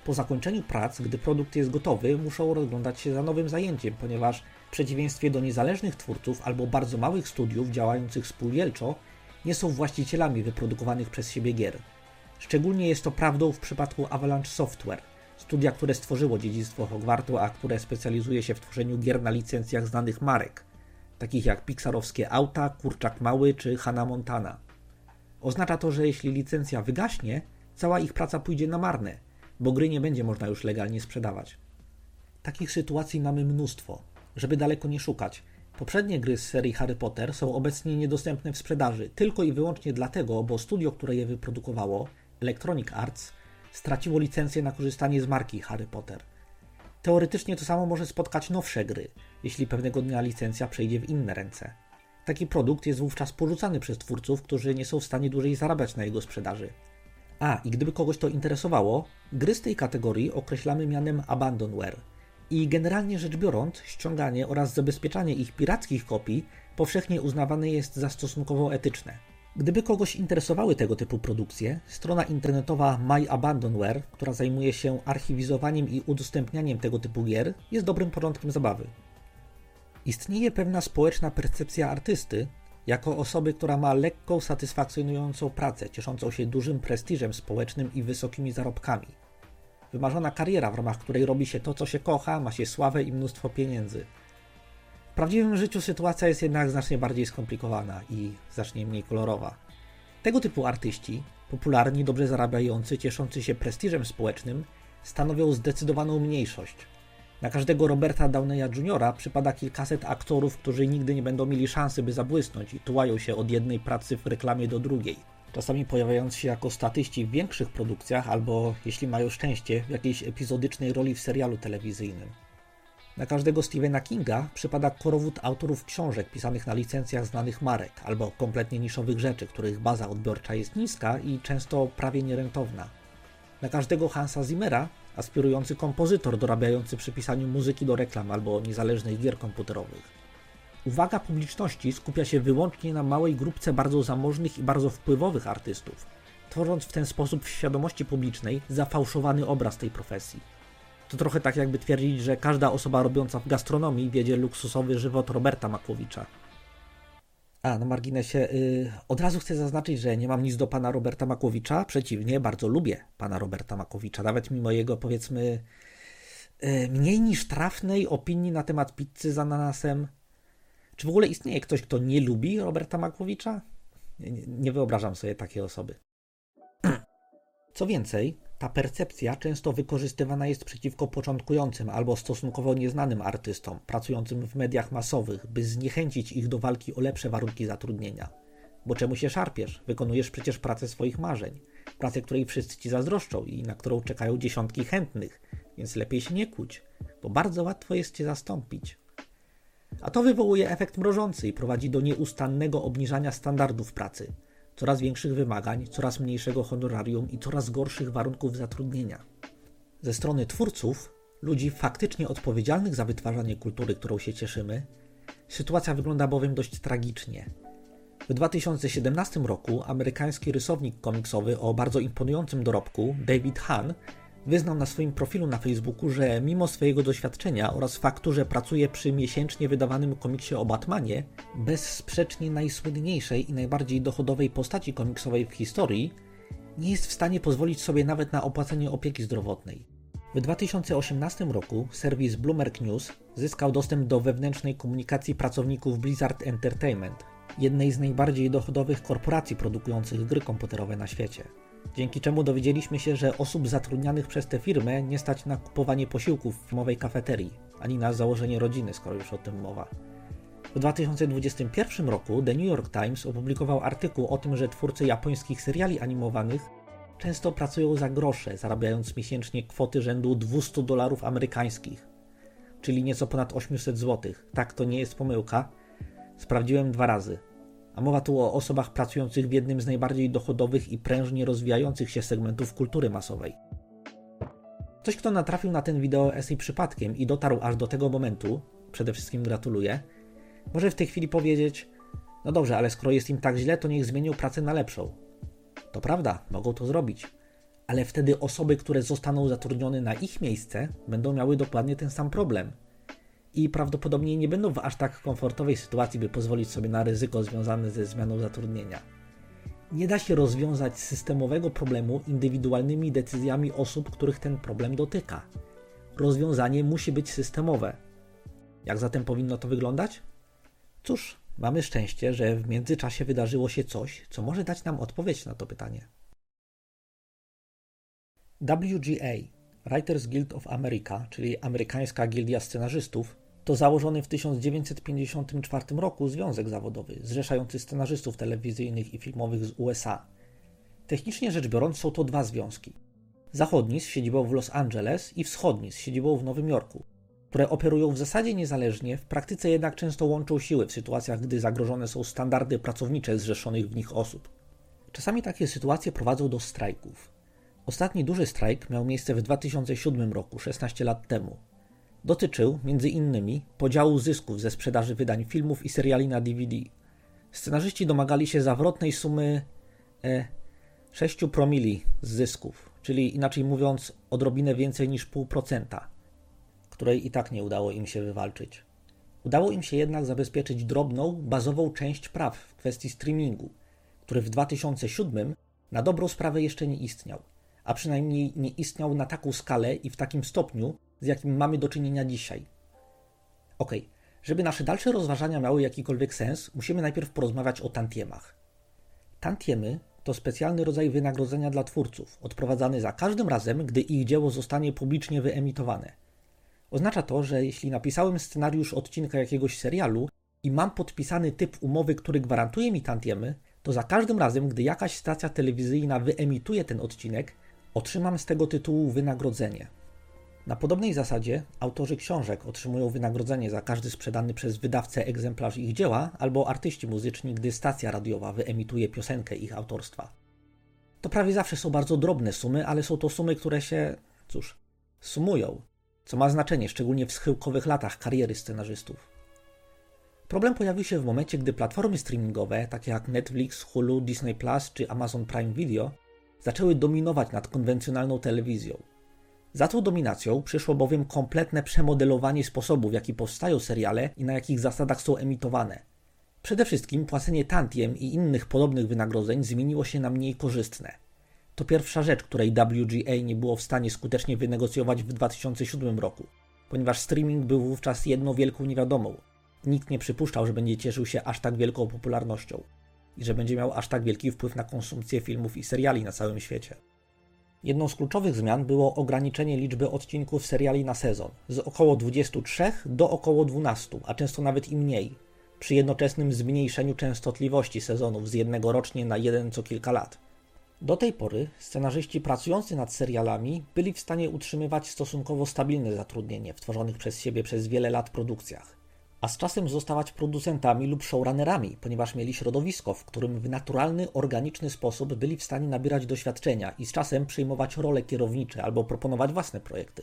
Po zakończeniu prac, gdy produkt jest gotowy, muszą rozglądać się za nowym zajęciem, ponieważ w przeciwieństwie do niezależnych twórców albo bardzo małych studiów działających spółdzielczo, nie są właścicielami wyprodukowanych przez siebie gier. Szczególnie jest to prawdą w przypadku Avalanche Software, studia, które stworzyło dziedzictwo Hogwartu, a które specjalizuje się w tworzeniu gier na licencjach znanych marek, takich jak pixarowskie Auta, Kurczak Mały czy Hannah Montana. Oznacza to, że jeśli licencja wygaśnie, cała ich praca pójdzie na marne, bo gry nie będzie można już legalnie sprzedawać. Takich sytuacji mamy mnóstwo. Żeby daleko nie szukać, poprzednie gry z serii Harry Potter są obecnie niedostępne w sprzedaży tylko i wyłącznie dlatego, bo studio, które je wyprodukowało, Electronic Arts, straciło licencję na korzystanie z marki Harry Potter. Teoretycznie to samo może spotkać nowsze gry, jeśli pewnego dnia licencja przejdzie w inne ręce. Taki produkt jest wówczas porzucany przez twórców, którzy nie są w stanie dłużej zarabiać na jego sprzedaży. A, i gdyby kogoś to interesowało, gry z tej kategorii określamy mianem abandonware. I generalnie rzecz biorąc, ściąganie oraz zabezpieczanie ich pirackich kopii powszechnie uznawane jest za stosunkowo etyczne. Gdyby kogoś interesowały tego typu produkcje, strona internetowa My Abandonware, która zajmuje się archiwizowaniem i udostępnianiem tego typu gier, jest dobrym porządkiem zabawy. Istnieje pewna społeczna percepcja artysty jako osoby, która ma lekką, satysfakcjonującą pracę, cieszącą się dużym prestiżem społecznym i wysokimi zarobkami. Wymarzona kariera, w ramach której robi się to, co się kocha, ma się sławę i mnóstwo pieniędzy. W prawdziwym życiu sytuacja jest jednak znacznie bardziej skomplikowana i znacznie mniej kolorowa. Tego typu artyści, popularni, dobrze zarabiający, cieszący się prestiżem społecznym, stanowią zdecydowaną mniejszość. Na każdego Roberta Downeya juniora przypada kilkaset aktorów, którzy nigdy nie będą mieli szansy, by zabłysnąć i tułają się od jednej pracy w reklamie do drugiej. Czasami pojawiając się jako statyści w większych produkcjach albo, jeśli mają szczęście, w jakiejś epizodycznej roli w serialu telewizyjnym. Na każdego Stephena Kinga przypada korowód autorów książek pisanych na licencjach znanych marek albo kompletnie niszowych rzeczy, których baza odbiorcza jest niska i często prawie nierentowna. Na każdego Hansa Zimmera aspirujący kompozytor dorabiający przy pisaniu muzyki do reklam albo niezależnych gier komputerowych. Uwaga publiczności skupia się wyłącznie na małej grupce bardzo zamożnych i bardzo wpływowych artystów, tworząc w ten sposób w świadomości publicznej zafałszowany obraz tej profesji. To trochę tak jakby twierdzić, że każda osoba robiąca w gastronomii wiedzie luksusowy żywot Roberta Makłowicza. A, na marginesie, yy, od razu chcę zaznaczyć, że nie mam nic do pana Roberta Makłowicza, przeciwnie, bardzo lubię pana Roberta Makłowicza, nawet mimo jego, powiedzmy, yy, mniej niż trafnej opinii na temat pizzy z ananasem. Czy w ogóle istnieje ktoś, kto nie lubi Roberta Makłowicza? Nie, nie, nie wyobrażam sobie takiej osoby. Co więcej, ta percepcja często wykorzystywana jest przeciwko początkującym albo stosunkowo nieznanym artystom pracującym w mediach masowych, by zniechęcić ich do walki o lepsze warunki zatrudnienia. Bo czemu się szarpiesz? Wykonujesz przecież pracę swoich marzeń. Pracę, której wszyscy ci zazdroszczą i na którą czekają dziesiątki chętnych, więc lepiej się nie kłóć, bo bardzo łatwo jest cię zastąpić. A to wywołuje efekt mrożący i prowadzi do nieustannego obniżania standardów pracy, coraz większych wymagań, coraz mniejszego honorarium i coraz gorszych warunków zatrudnienia. Ze strony twórców, ludzi faktycznie odpowiedzialnych za wytwarzanie kultury, którą się cieszymy, sytuacja wygląda bowiem dość tragicznie. W dwa tysiące siedemnastym roku amerykański rysownik komiksowy o bardzo imponującym dorobku, David Hahn, wyznał na swoim profilu na Facebooku, że mimo swojego doświadczenia oraz faktu, że pracuje przy miesięcznie wydawanym komiksie o Batmanie, bezsprzecznie najsłynniejszej i najbardziej dochodowej postaci komiksowej w historii, nie jest w stanie pozwolić sobie nawet na opłacenie opieki zdrowotnej. W dwa tysiące osiemnastym roku serwis Bloomberg News zyskał dostęp do wewnętrznej komunikacji pracowników Blizzard Entertainment, jednej z najbardziej dochodowych korporacji produkujących gry komputerowe na świecie. Dzięki czemu dowiedzieliśmy się, że osób zatrudnianych przez tę firmę nie stać na kupowanie posiłków w firmowej kafeterii, ani na założenie rodziny, skoro już o tym mowa. W dwa tysiące dwudziestym pierwszym roku The New York Times opublikował artykuł o tym, że twórcy japońskich seriali animowanych często pracują za grosze, zarabiając miesięcznie kwoty rzędu dwieście dolarów amerykańskich, czyli nieco ponad osiemset złotych. Tak, to nie jest pomyłka. Sprawdziłem dwa razy. A mowa tu o osobach pracujących w jednym z najbardziej dochodowych i prężnie rozwijających się segmentów kultury masowej. Ktoś, kto natrafił na ten wideo essay przypadkiem i dotarł aż do tego momentu, przede wszystkim gratuluję, może w tej chwili powiedzieć: no dobrze, ale skoro jest im tak źle, to niech zmienią pracę na lepszą. To prawda, mogą to zrobić. ale wtedy osoby, które zostaną zatrudnione na ich miejsce, będą miały dokładnie ten sam problem. I prawdopodobnie nie będą w aż tak komfortowej sytuacji, by pozwolić sobie na ryzyko związane ze zmianą zatrudnienia. Nie da się rozwiązać systemowego problemu indywidualnymi decyzjami osób, których ten problem dotyka. Rozwiązanie musi być systemowe. Jak zatem powinno to wyglądać? Cóż, mamy szczęście, że w międzyczasie wydarzyło się coś, co może dać nam odpowiedź na to pytanie. W G A, Writers Guild of America, czyli Amerykańska Gildia Scenarzystów, to założony w tysiąc dziewięćset pięćdziesiątym czwartym roku związek zawodowy zrzeszający scenarzystów telewizyjnych i filmowych z U S A. Technicznie rzecz biorąc są to dwa związki. Zachodni z siedzibą w Los Angeles i wschodni z siedzibą w Nowym Jorku, które operują w zasadzie niezależnie, w praktyce jednak często łączą siły w sytuacjach, gdy zagrożone są standardy pracownicze zrzeszonych w nich osób. Czasami takie sytuacje prowadzą do strajków. Ostatni duży strajk miał miejsce w dwa tysiące siódmym roku, szesnaście lat temu. Dotyczył, między innymi, podziału zysków ze sprzedaży wydań filmów i seriali na D V D. Scenarzyści domagali się zawrotnej sumy e, sześć promili z zysków, czyli inaczej mówiąc odrobinę więcej niż pół procenta, której i tak nie udało im się wywalczyć. Udało im się jednak zabezpieczyć drobną, bazową część praw w kwestii streamingu, który w dwa tysiące siódmym na dobrą sprawę jeszcze nie istniał, a przynajmniej nie istniał na taką skalę i w takim stopniu, z jakim mamy do czynienia dzisiaj. Okej, okay. Żeby nasze dalsze rozważania miały jakikolwiek sens, musimy najpierw porozmawiać o tantiemach. Tantiemy to specjalny rodzaj wynagrodzenia dla twórców, odprowadzany za każdym razem, gdy ich dzieło zostanie publicznie wyemitowane. Oznacza to, że jeśli napisałem scenariusz odcinka jakiegoś serialu i mam podpisany typ umowy, który gwarantuje mi tantiemy, to za każdym razem, gdy jakaś stacja telewizyjna wyemituje ten odcinek, otrzymam z tego tytułu wynagrodzenie. Na podobnej zasadzie autorzy książek otrzymują wynagrodzenie za każdy sprzedany przez wydawcę egzemplarz ich dzieła, albo artyści muzyczni, gdy stacja radiowa wyemituje piosenkę ich autorstwa. To prawie zawsze są bardzo drobne sumy, ale są to sumy, które się, cóż, sumują, co ma znaczenie szczególnie w schyłkowych latach kariery scenarzystów. Problem pojawił się w momencie, gdy platformy streamingowe, takie jak Netflix, Hulu, Disney Plus czy Amazon Prime Video, zaczęły dominować nad konwencjonalną telewizją. Za tą dominacją przyszło bowiem kompletne przemodelowanie sposobu, w jaki powstają seriale i na jakich zasadach są emitowane. Przede wszystkim płacenie tantiem i innych podobnych wynagrodzeń zmieniło się na mniej korzystne. To pierwsza rzecz, której W G A nie było w stanie skutecznie wynegocjować w dwa tysiące siódmym roku, ponieważ streaming był wówczas jedną wielką niewiadomą. Nikt nie przypuszczał, że będzie cieszył się aż tak wielką popularnością i że będzie miał aż tak wielki wpływ na konsumpcję filmów i seriali na całym świecie. Jedną z kluczowych zmian było ograniczenie liczby odcinków seriali na sezon z około dwudziestu trzech do około dwunastu, a często nawet i mniej, przy jednoczesnym zmniejszeniu częstotliwości sezonów z jednego rocznie na jeden co kilka lat. Do tej pory scenarzyści pracujący nad serialami byli w stanie utrzymywać stosunkowo stabilne zatrudnienie w tworzonych przez siebie przez wiele lat produkcjach, a z czasem zostawać producentami lub showrunnerami, ponieważ mieli środowisko, w którym w naturalny, organiczny sposób byli w stanie nabierać doświadczenia i z czasem przyjmować role kierownicze albo proponować własne projekty.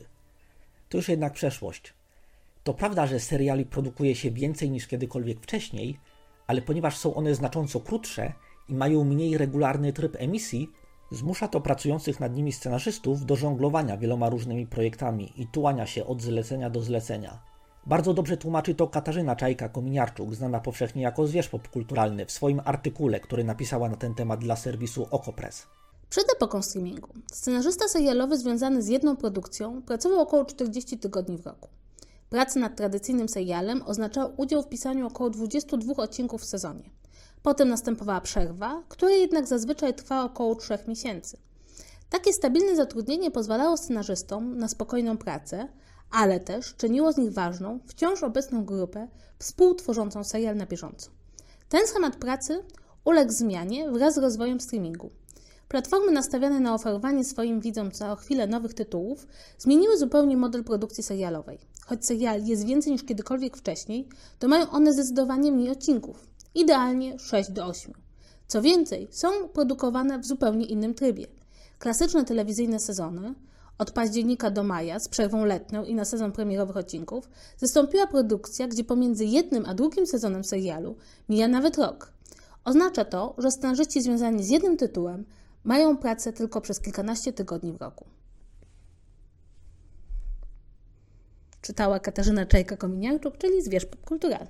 To już jednak przeszłość. To prawda, że seriali produkuje się więcej niż kiedykolwiek wcześniej, ale ponieważ są one znacząco krótsze i mają mniej regularny tryb emisji, zmusza to pracujących nad nimi scenarzystów do żonglowania wieloma różnymi projektami i tułania się od zlecenia do zlecenia. Bardzo dobrze tłumaczy to Katarzyna Czajka-Kominiarczuk, znana powszechnie jako zwierz popkulturalny, w swoim artykule, który napisała na ten temat dla serwisu Okopress. Przed epoką streamingu scenarzysta serialowy związany z jedną produkcją pracował około czterdzieści tygodni w roku. Praca nad tradycyjnym serialem oznaczała udział w pisaniu około dwudziestu dwóch odcinków w sezonie. Potem następowała przerwa, która jednak zazwyczaj trwała około trzech miesięcy. Takie stabilne zatrudnienie pozwalało scenarzystom na spokojną pracę, ale też czyniło z nich ważną, wciąż obecną grupę współtworzącą serial na bieżąco. Ten schemat pracy uległ zmianie wraz z rozwojem streamingu. Platformy nastawione na oferowanie swoim widzom co chwilę nowych tytułów zmieniły zupełnie model produkcji serialowej. Choć serial jest więcej niż kiedykolwiek wcześniej, to mają one zdecydowanie mniej odcinków, idealnie sześć do ośmiu. Co więcej, są produkowane w zupełnie innym trybie. Klasyczne telewizyjne sezony od października do maja z przerwą letnią i na sezon premierowych odcinków zastąpiła produkcja, gdzie pomiędzy jednym a drugim sezonem serialu mija nawet rok. Oznacza to, że scenarzyści związani z jednym tytułem mają pracę tylko przez kilkanaście tygodni w roku. Czytała Katarzyna Czajka-Kominiarczuk, czyli Zwierz Popkulturalny.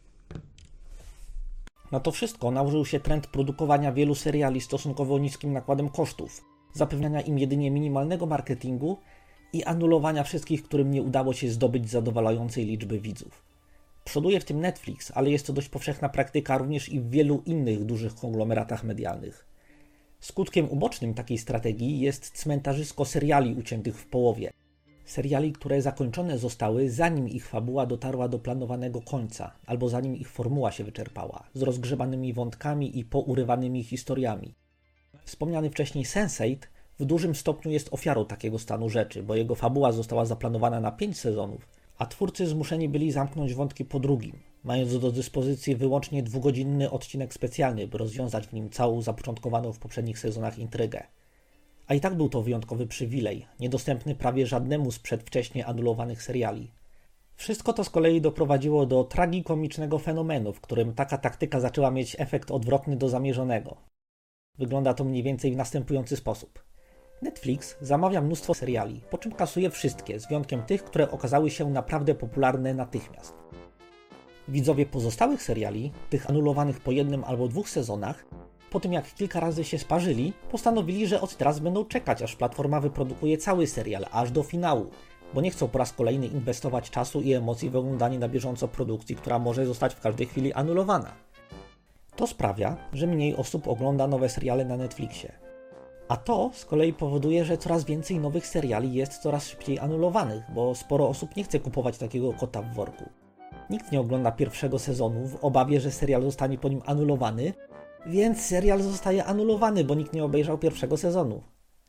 Na to wszystko nałożył się trend produkowania wielu seriali stosunkowo niskim nakładem kosztów, zapewniania im jedynie minimalnego marketingu i anulowania wszystkich, którym nie udało się zdobyć zadowalającej liczby widzów. Przoduje w tym Netflix, ale jest to dość powszechna praktyka również i w wielu innych dużych konglomeratach medialnych. Skutkiem ubocznym takiej strategii jest cmentarzysko seriali uciętych w połowie. Seriali, które zakończone zostały zanim ich fabuła dotarła do planowanego końca, albo zanim ich formuła się wyczerpała, z rozgrzebanymi wątkami i pourywanymi historiami. Wspomniany wcześniej sense eight w dużym stopniu jest ofiarą takiego stanu rzeczy, bo jego fabuła została zaplanowana na pięć sezonów, a twórcy zmuszeni byli zamknąć wątki po drugim, mając do dyspozycji wyłącznie dwugodzinny odcinek specjalny, by rozwiązać w nim całą zapoczątkowaną w poprzednich sezonach intrygę. A i tak był to wyjątkowy przywilej, niedostępny prawie żadnemu z przedwcześnie anulowanych seriali. Wszystko to z kolei doprowadziło do tragikomicznego fenomenu, w którym taka taktyka zaczęła mieć efekt odwrotny do zamierzonego. Wygląda to mniej więcej w następujący sposób. Netflix zamawia mnóstwo seriali, po czym kasuje wszystkie, z wyjątkiem tych, które okazały się naprawdę popularne natychmiast. Widzowie pozostałych seriali, tych anulowanych po jednym albo dwóch sezonach, po tym jak kilka razy się sparzyli, postanowili, że od teraz będą czekać, aż platforma wyprodukuje cały serial, aż do finału, bo nie chcą po raz kolejny inwestować czasu i emocji w oglądanie na bieżąco produkcji, która może zostać w każdej chwili anulowana. To sprawia, że mniej osób ogląda nowe seriale na Netflixie. A to z kolei powoduje, że coraz więcej nowych seriali jest coraz szybciej anulowanych, bo sporo osób nie chce kupować takiego kota w worku. Nikt nie ogląda pierwszego sezonu w obawie, że serial zostanie po nim anulowany, więc serial zostaje anulowany, bo nikt nie obejrzał pierwszego sezonu.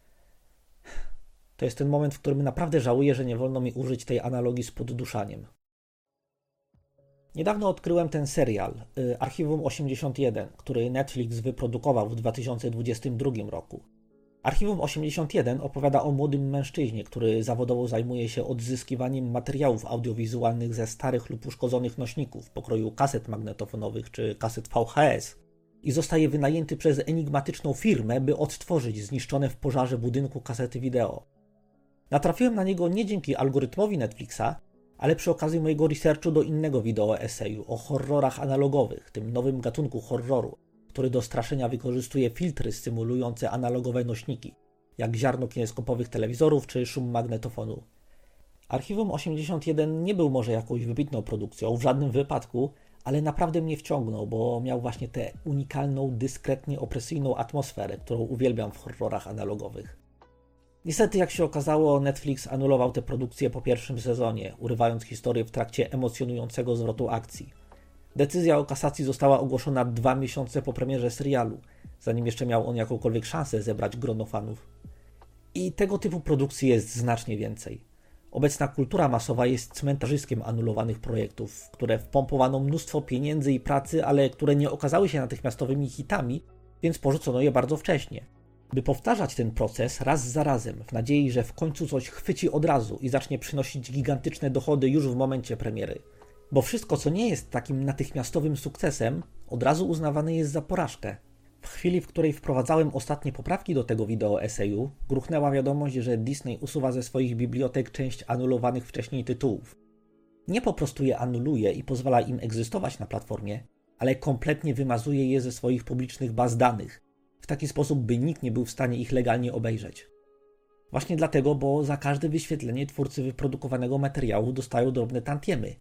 To jest ten moment, w którym naprawdę żałuję, że nie wolno mi użyć tej analogii z podduszaniem. Niedawno odkryłem ten serial, Archiwum osiemdziesiąt jeden, który Netflix wyprodukował w dwa tysiące dwudziestym drugim roku. Archiwum osiemdziesiąt jeden opowiada o młodym mężczyźnie, który zawodowo zajmuje się odzyskiwaniem materiałów audiowizualnych ze starych lub uszkodzonych nośników pokroju kaset magnetofonowych czy kaset V H S i zostaje wynajęty przez enigmatyczną firmę, by odtworzyć zniszczone w pożarze budynku kasety wideo. Natrafiłem na niego nie dzięki algorytmowi Netflixa, ale przy okazji mojego researchu do innego wideo eseju o horrorach analogowych, tym nowym gatunku horroru, który do straszenia wykorzystuje filtry symulujące analogowe nośniki, jak ziarno kineskopowych telewizorów czy szum magnetofonu. Archiwum osiemdziesiąt jeden nie był może jakąś wybitną produkcją, w żadnym wypadku, ale naprawdę mnie wciągnął, bo miał właśnie tę unikalną, dyskretnie opresyjną atmosferę, którą uwielbiam w horrorach analogowych. Niestety, jak się okazało, Netflix anulował tę produkcję po pierwszym sezonie, urywając historię w trakcie emocjonującego zwrotu akcji. Decyzja o kasacji została ogłoszona dwa miesiące po premierze serialu, zanim jeszcze miał on jakąkolwiek szansę zebrać grono fanów. I tego typu produkcji jest znacznie więcej. Obecna kultura masowa jest cmentarzyskiem anulowanych projektów, w które wpompowano mnóstwo pieniędzy i pracy, ale które nie okazały się natychmiastowymi hitami, więc porzucono je bardzo wcześnie. By powtarzać ten proces raz za razem, w nadziei, że w końcu coś chwyci od razu i zacznie przynosić gigantyczne dochody już w momencie premiery. Bo wszystko, co nie jest takim natychmiastowym sukcesem, od razu uznawane jest za porażkę. W chwili, w której wprowadzałem ostatnie poprawki do tego wideo eseju, gruchnęła wiadomość, że Disney usuwa ze swoich bibliotek część anulowanych wcześniej tytułów. Nie po prostu je anuluje i pozwala im egzystować na platformie, ale kompletnie wymazuje je ze swoich publicznych baz danych, w taki sposób, by nikt nie był w stanie ich legalnie obejrzeć. Właśnie dlatego, bo za każde wyświetlenie twórcy wyprodukowanego materiału dostają drobne tantiemy.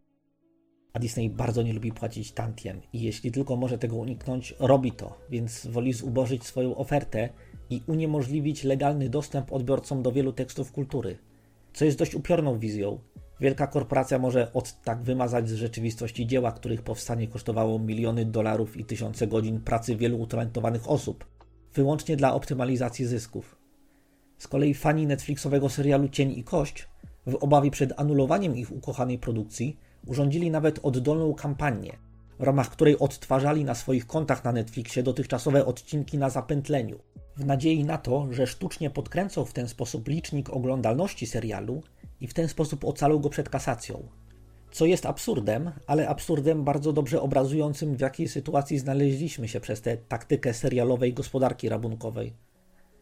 A Disney bardzo nie lubi płacić tantiem i jeśli tylko może tego uniknąć, robi to, więc woli zubożyć swoją ofertę i uniemożliwić legalny dostęp odbiorcom do wielu tekstów kultury. Co jest dość upiorną wizją. Wielka korporacja może od tak wymazać z rzeczywistości dzieła, których powstanie kosztowało miliony dolarów i tysiące godzin pracy wielu utalentowanych osób, wyłącznie dla optymalizacji zysków. Z kolei fani Netflixowego serialu Cień i Kość, w obawie przed anulowaniem ich ukochanej produkcji, urządzili nawet oddolną kampanię, w ramach której odtwarzali na swoich kontach na Netflixie dotychczasowe odcinki na zapętleniu, w nadziei na to, że sztucznie podkręcą w ten sposób licznik oglądalności serialu i w ten sposób ocalą go przed kasacją. Co jest absurdem, ale absurdem bardzo dobrze obrazującym, w jakiej sytuacji znaleźliśmy się przez tę taktykę serialowej gospodarki rabunkowej.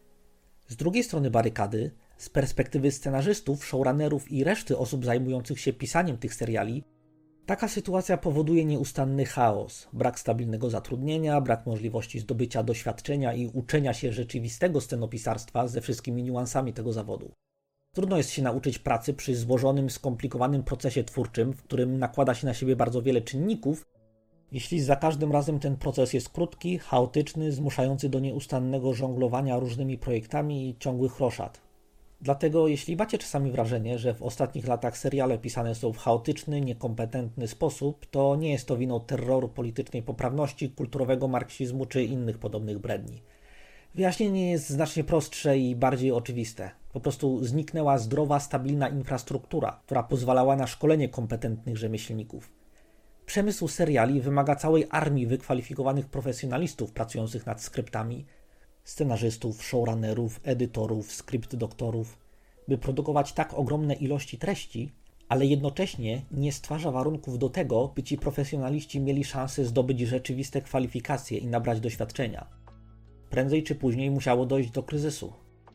Z drugiej strony barykady, z perspektywy scenarzystów, showrunnerów i reszty osób zajmujących się pisaniem tych seriali, taka sytuacja powoduje nieustanny chaos, brak stabilnego zatrudnienia, brak możliwości zdobycia doświadczenia i uczenia się rzeczywistego scenopisarstwa ze wszystkimi niuansami tego zawodu. Trudno jest się nauczyć pracy przy złożonym, skomplikowanym procesie twórczym, w którym nakłada się na siebie bardzo wiele czynników, jeśli za każdym razem ten proces jest krótki, chaotyczny, zmuszający do nieustannego żonglowania różnymi projektami i ciągłych roszad. Dlatego jeśli macie czasami wrażenie, że w ostatnich latach seriale pisane są w chaotyczny, niekompetentny sposób, to nie jest to winą terroru politycznej poprawności, kulturowego marksizmu czy innych podobnych bredni. Wyjaśnienie jest znacznie prostsze i bardziej oczywiste. Po prostu zniknęła zdrowa, stabilna infrastruktura, która pozwalała na szkolenie kompetentnych rzemieślników. Przemysł seriali wymaga całej armii wykwalifikowanych profesjonalistów pracujących nad skryptami, scenarzystów, showrunnerów, edytorów, skrypt doktorów, by produkować tak ogromne ilości treści, ale jednocześnie nie stwarza warunków do tego, by ci profesjonaliści mieli szansę zdobyć rzeczywiste kwalifikacje i nabrać doświadczenia. Prędzej czy później musiało dojść do kryzysu.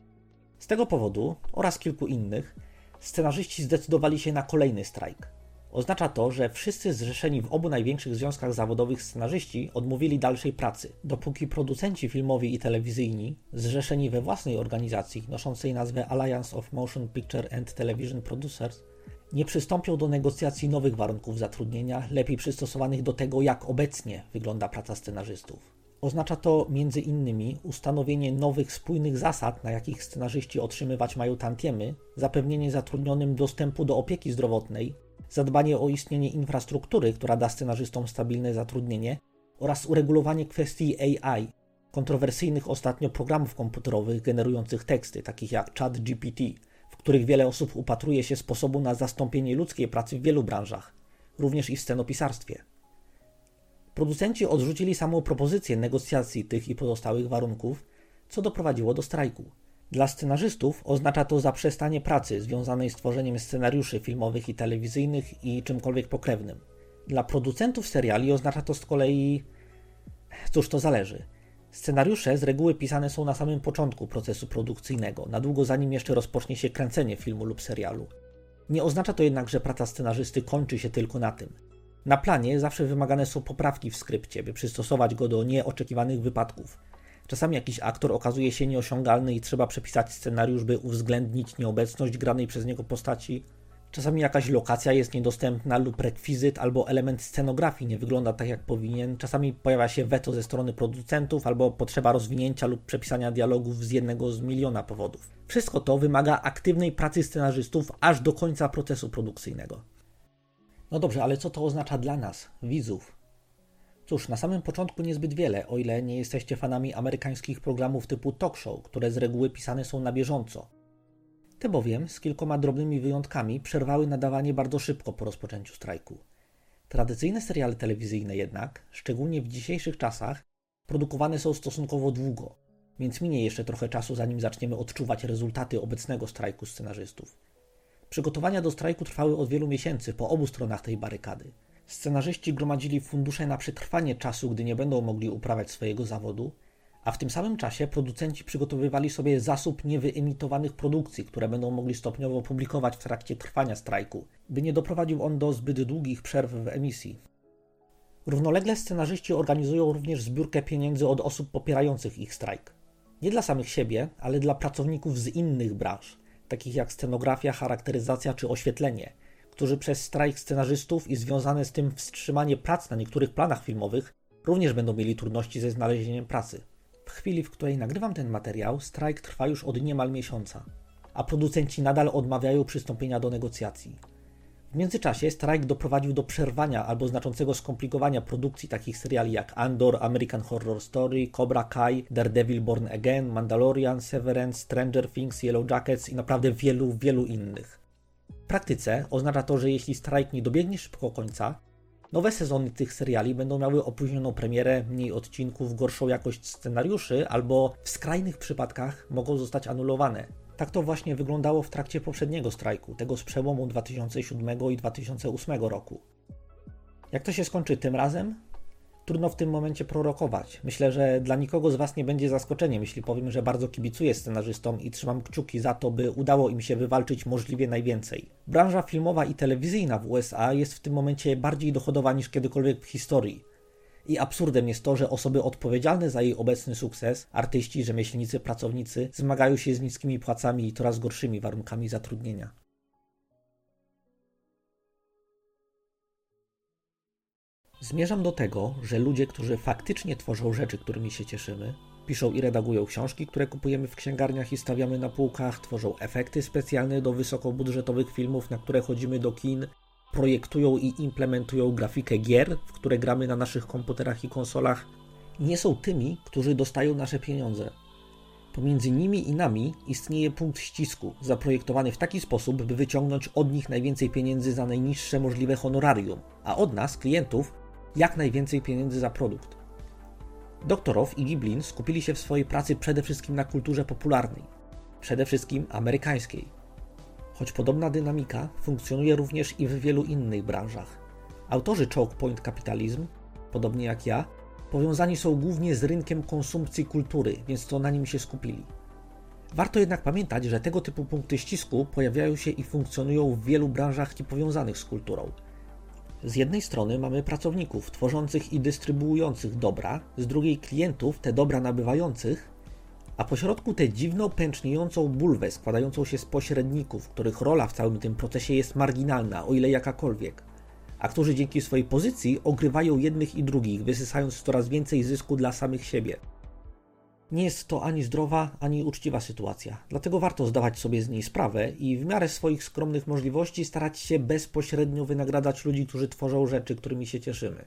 Z tego powodu oraz kilku innych, scenarzyści zdecydowali się na kolejny strajk. Oznacza to, że wszyscy zrzeszeni w obu największych związkach zawodowych scenarzyści odmówili dalszej pracy, dopóki producenci filmowi i telewizyjni, zrzeszeni we własnej organizacji noszącej nazwę Alliance of Motion Picture and Television Producers, nie przystąpią do negocjacji nowych warunków zatrudnienia, lepiej przystosowanych do tego, jak obecnie wygląda praca scenarzystów. Oznacza to między innymi ustanowienie nowych, spójnych zasad, na jakich scenarzyści otrzymywać mają tantiemy, zapewnienie zatrudnionym dostępu do opieki zdrowotnej, zadbanie o istnienie infrastruktury, która da scenarzystom stabilne zatrudnienie oraz uregulowanie kwestii A I, kontrowersyjnych ostatnio programów komputerowych generujących teksty, takich jak ChatGPT, w których wiele osób upatruje się sposobu na zastąpienie ludzkiej pracy w wielu branżach, również i w scenopisarstwie. Producenci odrzucili samą propozycję negocjacji tych i pozostałych warunków, co doprowadziło do strajku. Dla scenarzystów oznacza to zaprzestanie pracy związanej z tworzeniem scenariuszy filmowych i telewizyjnych i czymkolwiek pokrewnym. Dla producentów seriali oznacza to z kolei... Cóż, to zależy. Scenariusze z reguły pisane są na samym początku procesu produkcyjnego, na długo zanim jeszcze rozpocznie się kręcenie filmu lub serialu. Nie oznacza to jednak, że praca scenarzysty kończy się tylko na tym. Na planie zawsze wymagane są poprawki w skrypcie, by przystosować go do nieoczekiwanych wypadków. Czasami jakiś aktor okazuje się nieosiągalny i trzeba przepisać scenariusz, by uwzględnić nieobecność granej przez niego postaci. Czasami jakaś lokacja jest niedostępna lub rekwizyt albo element scenografii nie wygląda tak jak powinien. Czasami pojawia się weto ze strony producentów albo potrzeba rozwinięcia lub przepisania dialogów z jednego z miliona powodów. Wszystko to wymaga aktywnej pracy scenarzystów aż do końca procesu produkcyjnego. No dobrze, ale co to oznacza dla nas, widzów? Cóż, na samym początku niezbyt wiele, o ile nie jesteście fanami amerykańskich programów typu talk show, które z reguły pisane są na bieżąco. Te bowiem, z kilkoma drobnymi wyjątkami, przerwały nadawanie bardzo szybko po rozpoczęciu strajku. Tradycyjne seriale telewizyjne jednak, szczególnie w dzisiejszych czasach, produkowane są stosunkowo długo, więc minie jeszcze trochę czasu, zanim zaczniemy odczuwać rezultaty obecnego strajku scenarzystów. Przygotowania do strajku trwały od wielu miesięcy po obu stronach tej barykady. Scenarzyści gromadzili fundusze na przetrwanie czasu, gdy nie będą mogli uprawiać swojego zawodu, a w tym samym czasie producenci przygotowywali sobie zasób niewyemitowanych produkcji, które będą mogli stopniowo publikować w trakcie trwania strajku, by nie doprowadził on do zbyt długich przerw w emisji. Równolegle scenarzyści organizują również zbiórkę pieniędzy od osób popierających ich strajk. Nie dla samych siebie, ale dla pracowników z innych branż, takich jak scenografia, charakteryzacja czy oświetlenie, którzy przez strajk scenarzystów i związane z tym wstrzymanie prac na niektórych planach filmowych również będą mieli trudności ze znalezieniem pracy. W chwili, w której nagrywam ten materiał, strajk trwa już od niemal miesiąca, a producenci nadal odmawiają przystąpienia do negocjacji. W międzyczasie strajk doprowadził do przerwania albo znaczącego skomplikowania produkcji takich seriali jak Andor, American Horror Story, Cobra Kai, Daredevil Born Again, Mandalorian, Severance, Stranger Things, Yellow Jackets i naprawdę wielu, wielu innych. W praktyce oznacza to, że jeśli strajk nie dobiegnie szybko końca, nowe sezony tych seriali będą miały opóźnioną premierę, mniej odcinków, gorszą jakość scenariuszy albo w skrajnych przypadkach mogą zostać anulowane. Tak to właśnie wyglądało w trakcie poprzedniego strajku, tego z przełomu dwa tysiące siódmego i dwa tysiące ósmego roku. Jak to się skończy tym razem? Trudno w tym momencie prorokować. Myślę, że dla nikogo z Was nie będzie zaskoczeniem, jeśli powiem, że bardzo kibicuję scenarzystom i trzymam kciuki za to, by udało im się wywalczyć możliwie najwięcej. Branża filmowa i telewizyjna w U S A jest w tym momencie bardziej dochodowa niż kiedykolwiek w historii. I absurdem jest to, że osoby odpowiedzialne za jej obecny sukces, artyści, rzemieślnicy, pracownicy, zmagają się z niskimi płacami i coraz gorszymi warunkami zatrudnienia. Zmierzam do tego, że ludzie, którzy faktycznie tworzą rzeczy, którymi się cieszymy, piszą i redagują książki, które kupujemy w księgarniach i stawiamy na półkach, tworzą efekty specjalne do wysokobudżetowych filmów, na które chodzimy do kin, projektują i implementują grafikę gier, w które gramy na naszych komputerach i konsolach, nie są tymi, którzy dostają nasze pieniądze. Pomiędzy nimi i nami istnieje punkt ścisku, zaprojektowany w taki sposób, by wyciągnąć od nich najwięcej pieniędzy za najniższe możliwe honorarium, a od nas, klientów, jak najwięcej pieniędzy za produkt. Doktorow i Giblin skupili się w swojej pracy przede wszystkim na kulturze popularnej, przede wszystkim amerykańskiej. Choć podobna dynamika funkcjonuje również i w wielu innych branżach. Autorzy Choke Point Capitalism, podobnie jak ja, powiązani są głównie z rynkiem konsumpcji kultury, więc to na nim się skupili. Warto jednak pamiętać, że tego typu punkty ścisku pojawiają się i funkcjonują w wielu branżach niepowiązanych z kulturą. Z jednej strony mamy pracowników tworzących i dystrybuujących dobra, z drugiej klientów te dobra nabywających, a pośrodku tę dziwną, pęczniejącą bulwę składającą się z pośredników, których rola w całym tym procesie jest marginalna, o ile jakakolwiek, a którzy dzięki swojej pozycji ogrywają jednych i drugich, wysysając coraz więcej zysku dla samych siebie. Nie jest to ani zdrowa, ani uczciwa sytuacja, dlatego warto zdawać sobie z niej sprawę i w miarę swoich skromnych możliwości starać się bezpośrednio wynagradzać ludzi, którzy tworzą rzeczy, którymi się cieszymy.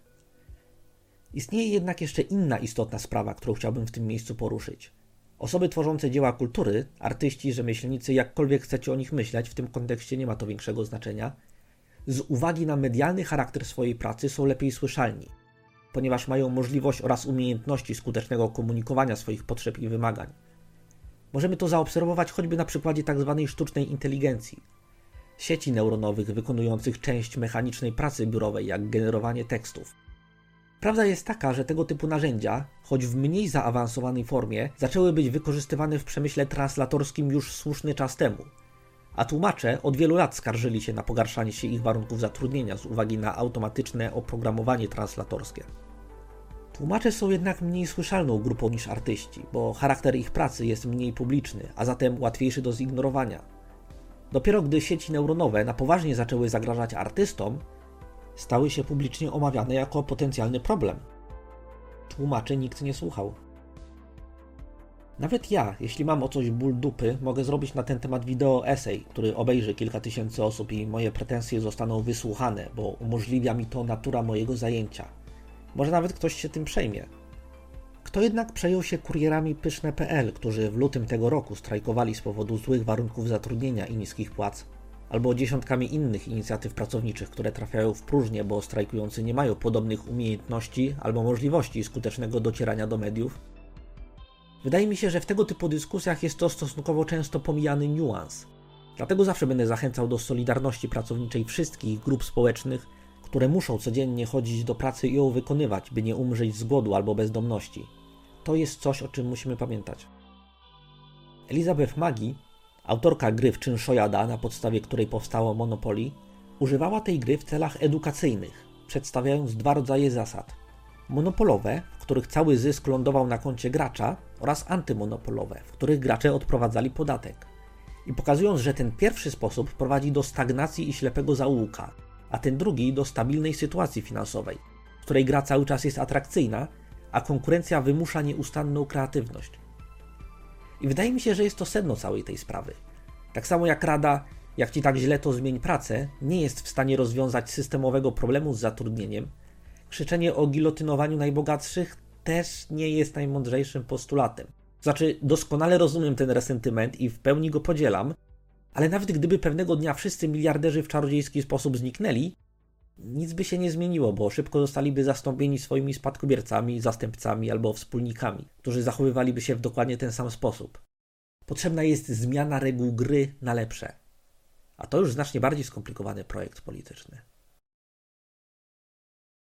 Istnieje jednak jeszcze inna istotna sprawa, którą chciałbym w tym miejscu poruszyć. Osoby tworzące dzieła kultury, artyści, rzemieślnicy, jakkolwiek chcecie o nich myśleć, w tym kontekście nie ma to większego znaczenia, z uwagi na medialny charakter swojej pracy są lepiej słyszalni, ponieważ mają możliwość oraz umiejętności skutecznego komunikowania swoich potrzeb i wymagań. Możemy to zaobserwować choćby na przykładzie tzw. sztucznej inteligencji, sieci neuronowych wykonujących część mechanicznej pracy biurowej, jak generowanie tekstów. Prawda jest taka, że tego typu narzędzia, choć w mniej zaawansowanej formie, zaczęły być wykorzystywane w przemyśle translatorskim już słuszny czas temu, a tłumacze od wielu lat skarżyli się na pogarszanie się ich warunków zatrudnienia z uwagi na automatyczne oprogramowanie translatorskie. Tłumacze są jednak mniej słyszalną grupą niż artyści, bo charakter ich pracy jest mniej publiczny, a zatem łatwiejszy do zignorowania. Dopiero gdy sieci neuronowe na poważnie zaczęły zagrażać artystom, stały się publicznie omawiane jako potencjalny problem. Tłumaczy nikt nie słuchał. Nawet ja, jeśli mam o coś ból dupy, mogę zrobić na ten temat wideo esej, który obejrzy kilka tysięcy osób i moje pretensje zostaną wysłuchane, bo umożliwia mi to natura mojego zajęcia. Może nawet ktoś się tym przejmie. Kto jednak przejął się kurierami pyszne kropka pe el, którzy w lutym tego roku strajkowali z powodu złych warunków zatrudnienia i niskich płac? Albo dziesiątkami innych inicjatyw pracowniczych, które trafiają w próżnię, bo strajkujący nie mają podobnych umiejętności albo możliwości skutecznego docierania do mediów? Wydaje mi się, że w tego typu dyskusjach jest to stosunkowo często pomijany niuans. Dlatego zawsze będę zachęcał do solidarności pracowniczej wszystkich grup społecznych, które muszą codziennie chodzić do pracy i ją wykonywać, by nie umrzeć z głodu albo bezdomności. To jest coś, o czym musimy pamiętać. Elizabeth Magie, autorka gry w czyn Shoyada, na podstawie której powstało Monopoly, używała tej gry w celach edukacyjnych, przedstawiając dwa rodzaje zasad. Monopolowe, w których cały zysk lądował na koncie gracza, oraz antymonopolowe, w których gracze odprowadzali podatek. I pokazując, że ten pierwszy sposób prowadzi do stagnacji i ślepego zaułka, a ten drugi do stabilnej sytuacji finansowej, w której gra cały czas jest atrakcyjna, a konkurencja wymusza nieustanną kreatywność. I wydaje mi się, że jest to sedno całej tej sprawy. Tak samo jak rada, jak ci tak źle, to zmień pracę, nie jest w stanie rozwiązać systemowego problemu z zatrudnieniem, krzyczenie o gilotynowaniu najbogatszych też nie jest najmądrzejszym postulatem. Znaczy, doskonale rozumiem ten resentyment i w pełni go podzielam, ale nawet gdyby pewnego dnia wszyscy miliarderzy w czarodziejski sposób zniknęli, nic by się nie zmieniło, bo szybko zostaliby zastąpieni swoimi spadkobiercami, zastępcami albo wspólnikami, którzy zachowywaliby się w dokładnie ten sam sposób. Potrzebna jest zmiana reguł gry na lepsze. A to już znacznie bardziej skomplikowany projekt polityczny.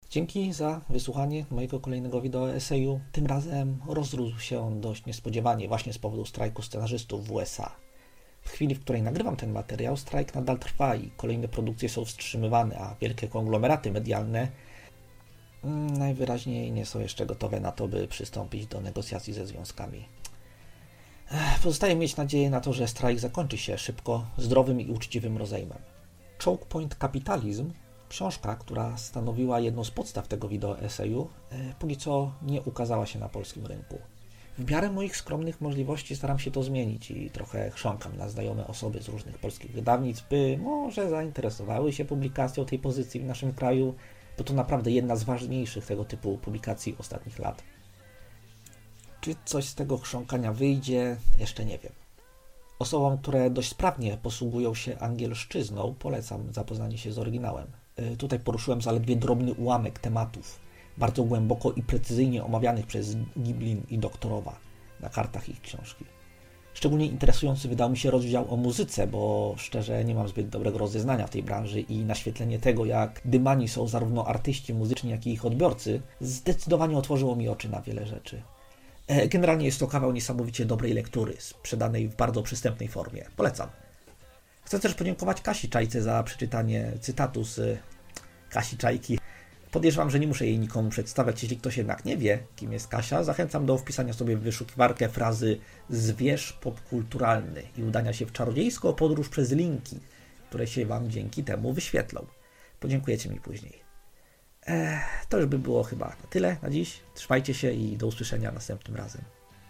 Dzięki za wysłuchanie mojego kolejnego wideo eseju. Tym razem rozrósł się on dość niespodziewanie właśnie z powodu strajku scenarzystów w U S A. W chwili, w której nagrywam ten materiał, strajk nadal trwa i kolejne produkcje są wstrzymywane, a wielkie konglomeraty medialne najwyraźniej nie są jeszcze gotowe na to, by przystąpić do negocjacji ze związkami. Pozostaje mieć nadzieję na to, że strajk zakończy się szybko, zdrowym i uczciwym rozejmem. Choke Point Capitalism, książka, która stanowiła jedną z podstaw tego wideo eseju, póki co nie ukazała się na polskim rynku. W miarę moich skromnych możliwości staram się to zmienić i trochę chrząkam na znajome osoby z różnych polskich wydawnictw, by może zainteresowały się publikacją tej pozycji w naszym kraju, bo to naprawdę jedna z ważniejszych tego typu publikacji ostatnich lat. Czy coś z tego chrząkania wyjdzie? Jeszcze nie wiem. Osobom, które dość sprawnie posługują się angielszczyzną, polecam zapoznanie się z oryginałem. Tutaj poruszyłem zaledwie drobny ułamek tematów, bardzo głęboko i precyzyjnie omawianych przez Giblin i Doktorowa na kartach ich książki. Szczególnie interesujący wydał mi się rozdział o muzyce, bo szczerze nie mam zbyt dobrego rozeznania w tej branży i naświetlenie tego, jak dymani są zarówno artyści muzyczni, jak i ich odbiorcy, zdecydowanie otworzyło mi oczy na wiele rzeczy. Generalnie jest to kawał niesamowicie dobrej lektury, sprzedanej w bardzo przystępnej formie. Polecam. Chcę też podziękować Kasi Czajce za przeczytanie cytatu z Kasi Czajki. Podejrzewam, że nie muszę jej nikomu przedstawiać. Jeśli ktoś jednak nie wie, kim jest Kasia, zachęcam do wpisania sobie w wyszukiwarkę frazy zwierz popkulturalny i udania się w czarodziejską podróż przez linki, które się Wam dzięki temu wyświetlą. Podziękujecie mi później. Ech, to już by było chyba na tyle na dziś. Trzymajcie się i do usłyszenia następnym razem.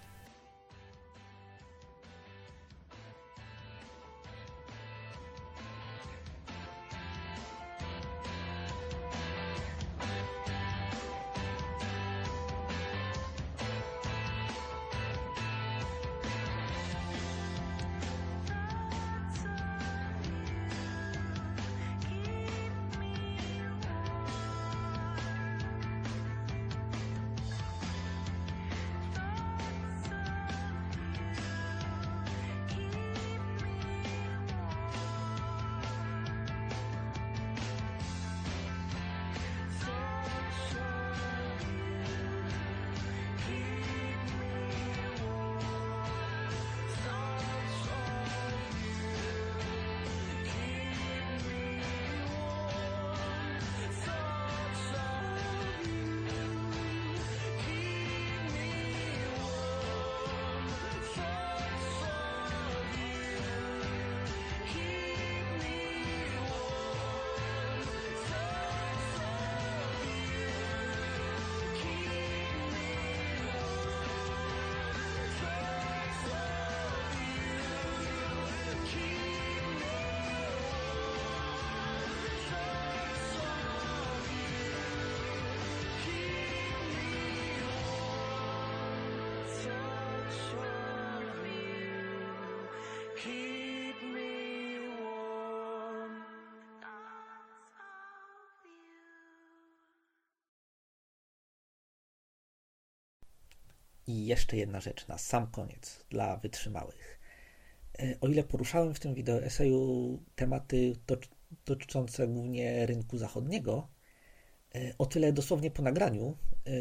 I jeszcze jedna rzecz na sam koniec, dla wytrzymałych. O ile poruszałem w tym wideo eseju tematy dotyczące głównie rynku zachodniego, o tyle dosłownie po nagraniu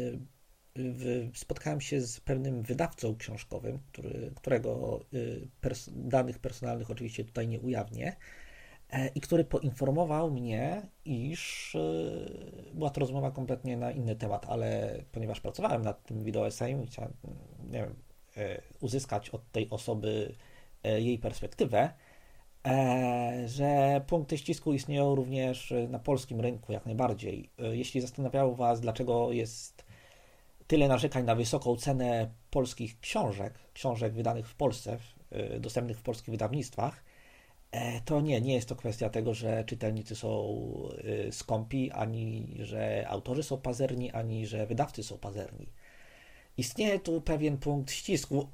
spotkałem się z pewnym wydawcą książkowym, który, którego pers- danych personalnych oczywiście tutaj nie ujawnię, i który poinformował mnie, iż była to rozmowa kompletnie na inny temat, ale ponieważ pracowałem nad tym wideo esejem i chciałem, nie wiem, uzyskać od tej osoby jej perspektywę, że punkty ścisku istnieją również na polskim rynku jak najbardziej. Jeśli zastanawiało Was, dlaczego jest tyle narzekań na wysoką cenę polskich książek, książek wydanych w Polsce, dostępnych w polskich wydawnictwach, to nie, nie jest to kwestia tego, że czytelnicy są skąpi, ani że autorzy są pazerni, ani że wydawcy są pazerni. Istnieje tu pewien punkt ścisku,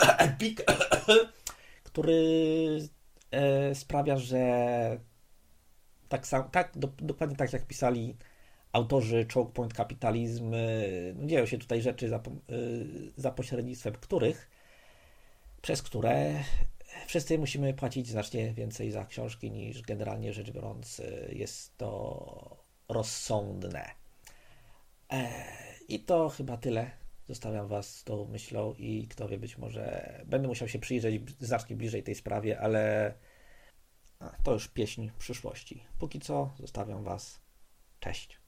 który sprawia, że tak, sam, tak do, dokładnie tak jak pisali autorzy Choke Point Capitalism, no dzieją się tutaj rzeczy za, za pośrednictwem których, przez które wszyscy musimy płacić znacznie więcej za książki niż generalnie rzecz biorąc jest to rozsądne. Eee, I to chyba tyle. Zostawiam Was z tą myślą i kto wie, być może będę musiał się przyjrzeć znacznie bliżej tej sprawie, ale to już pieśń przyszłości. Póki co zostawiam Was. Cześć.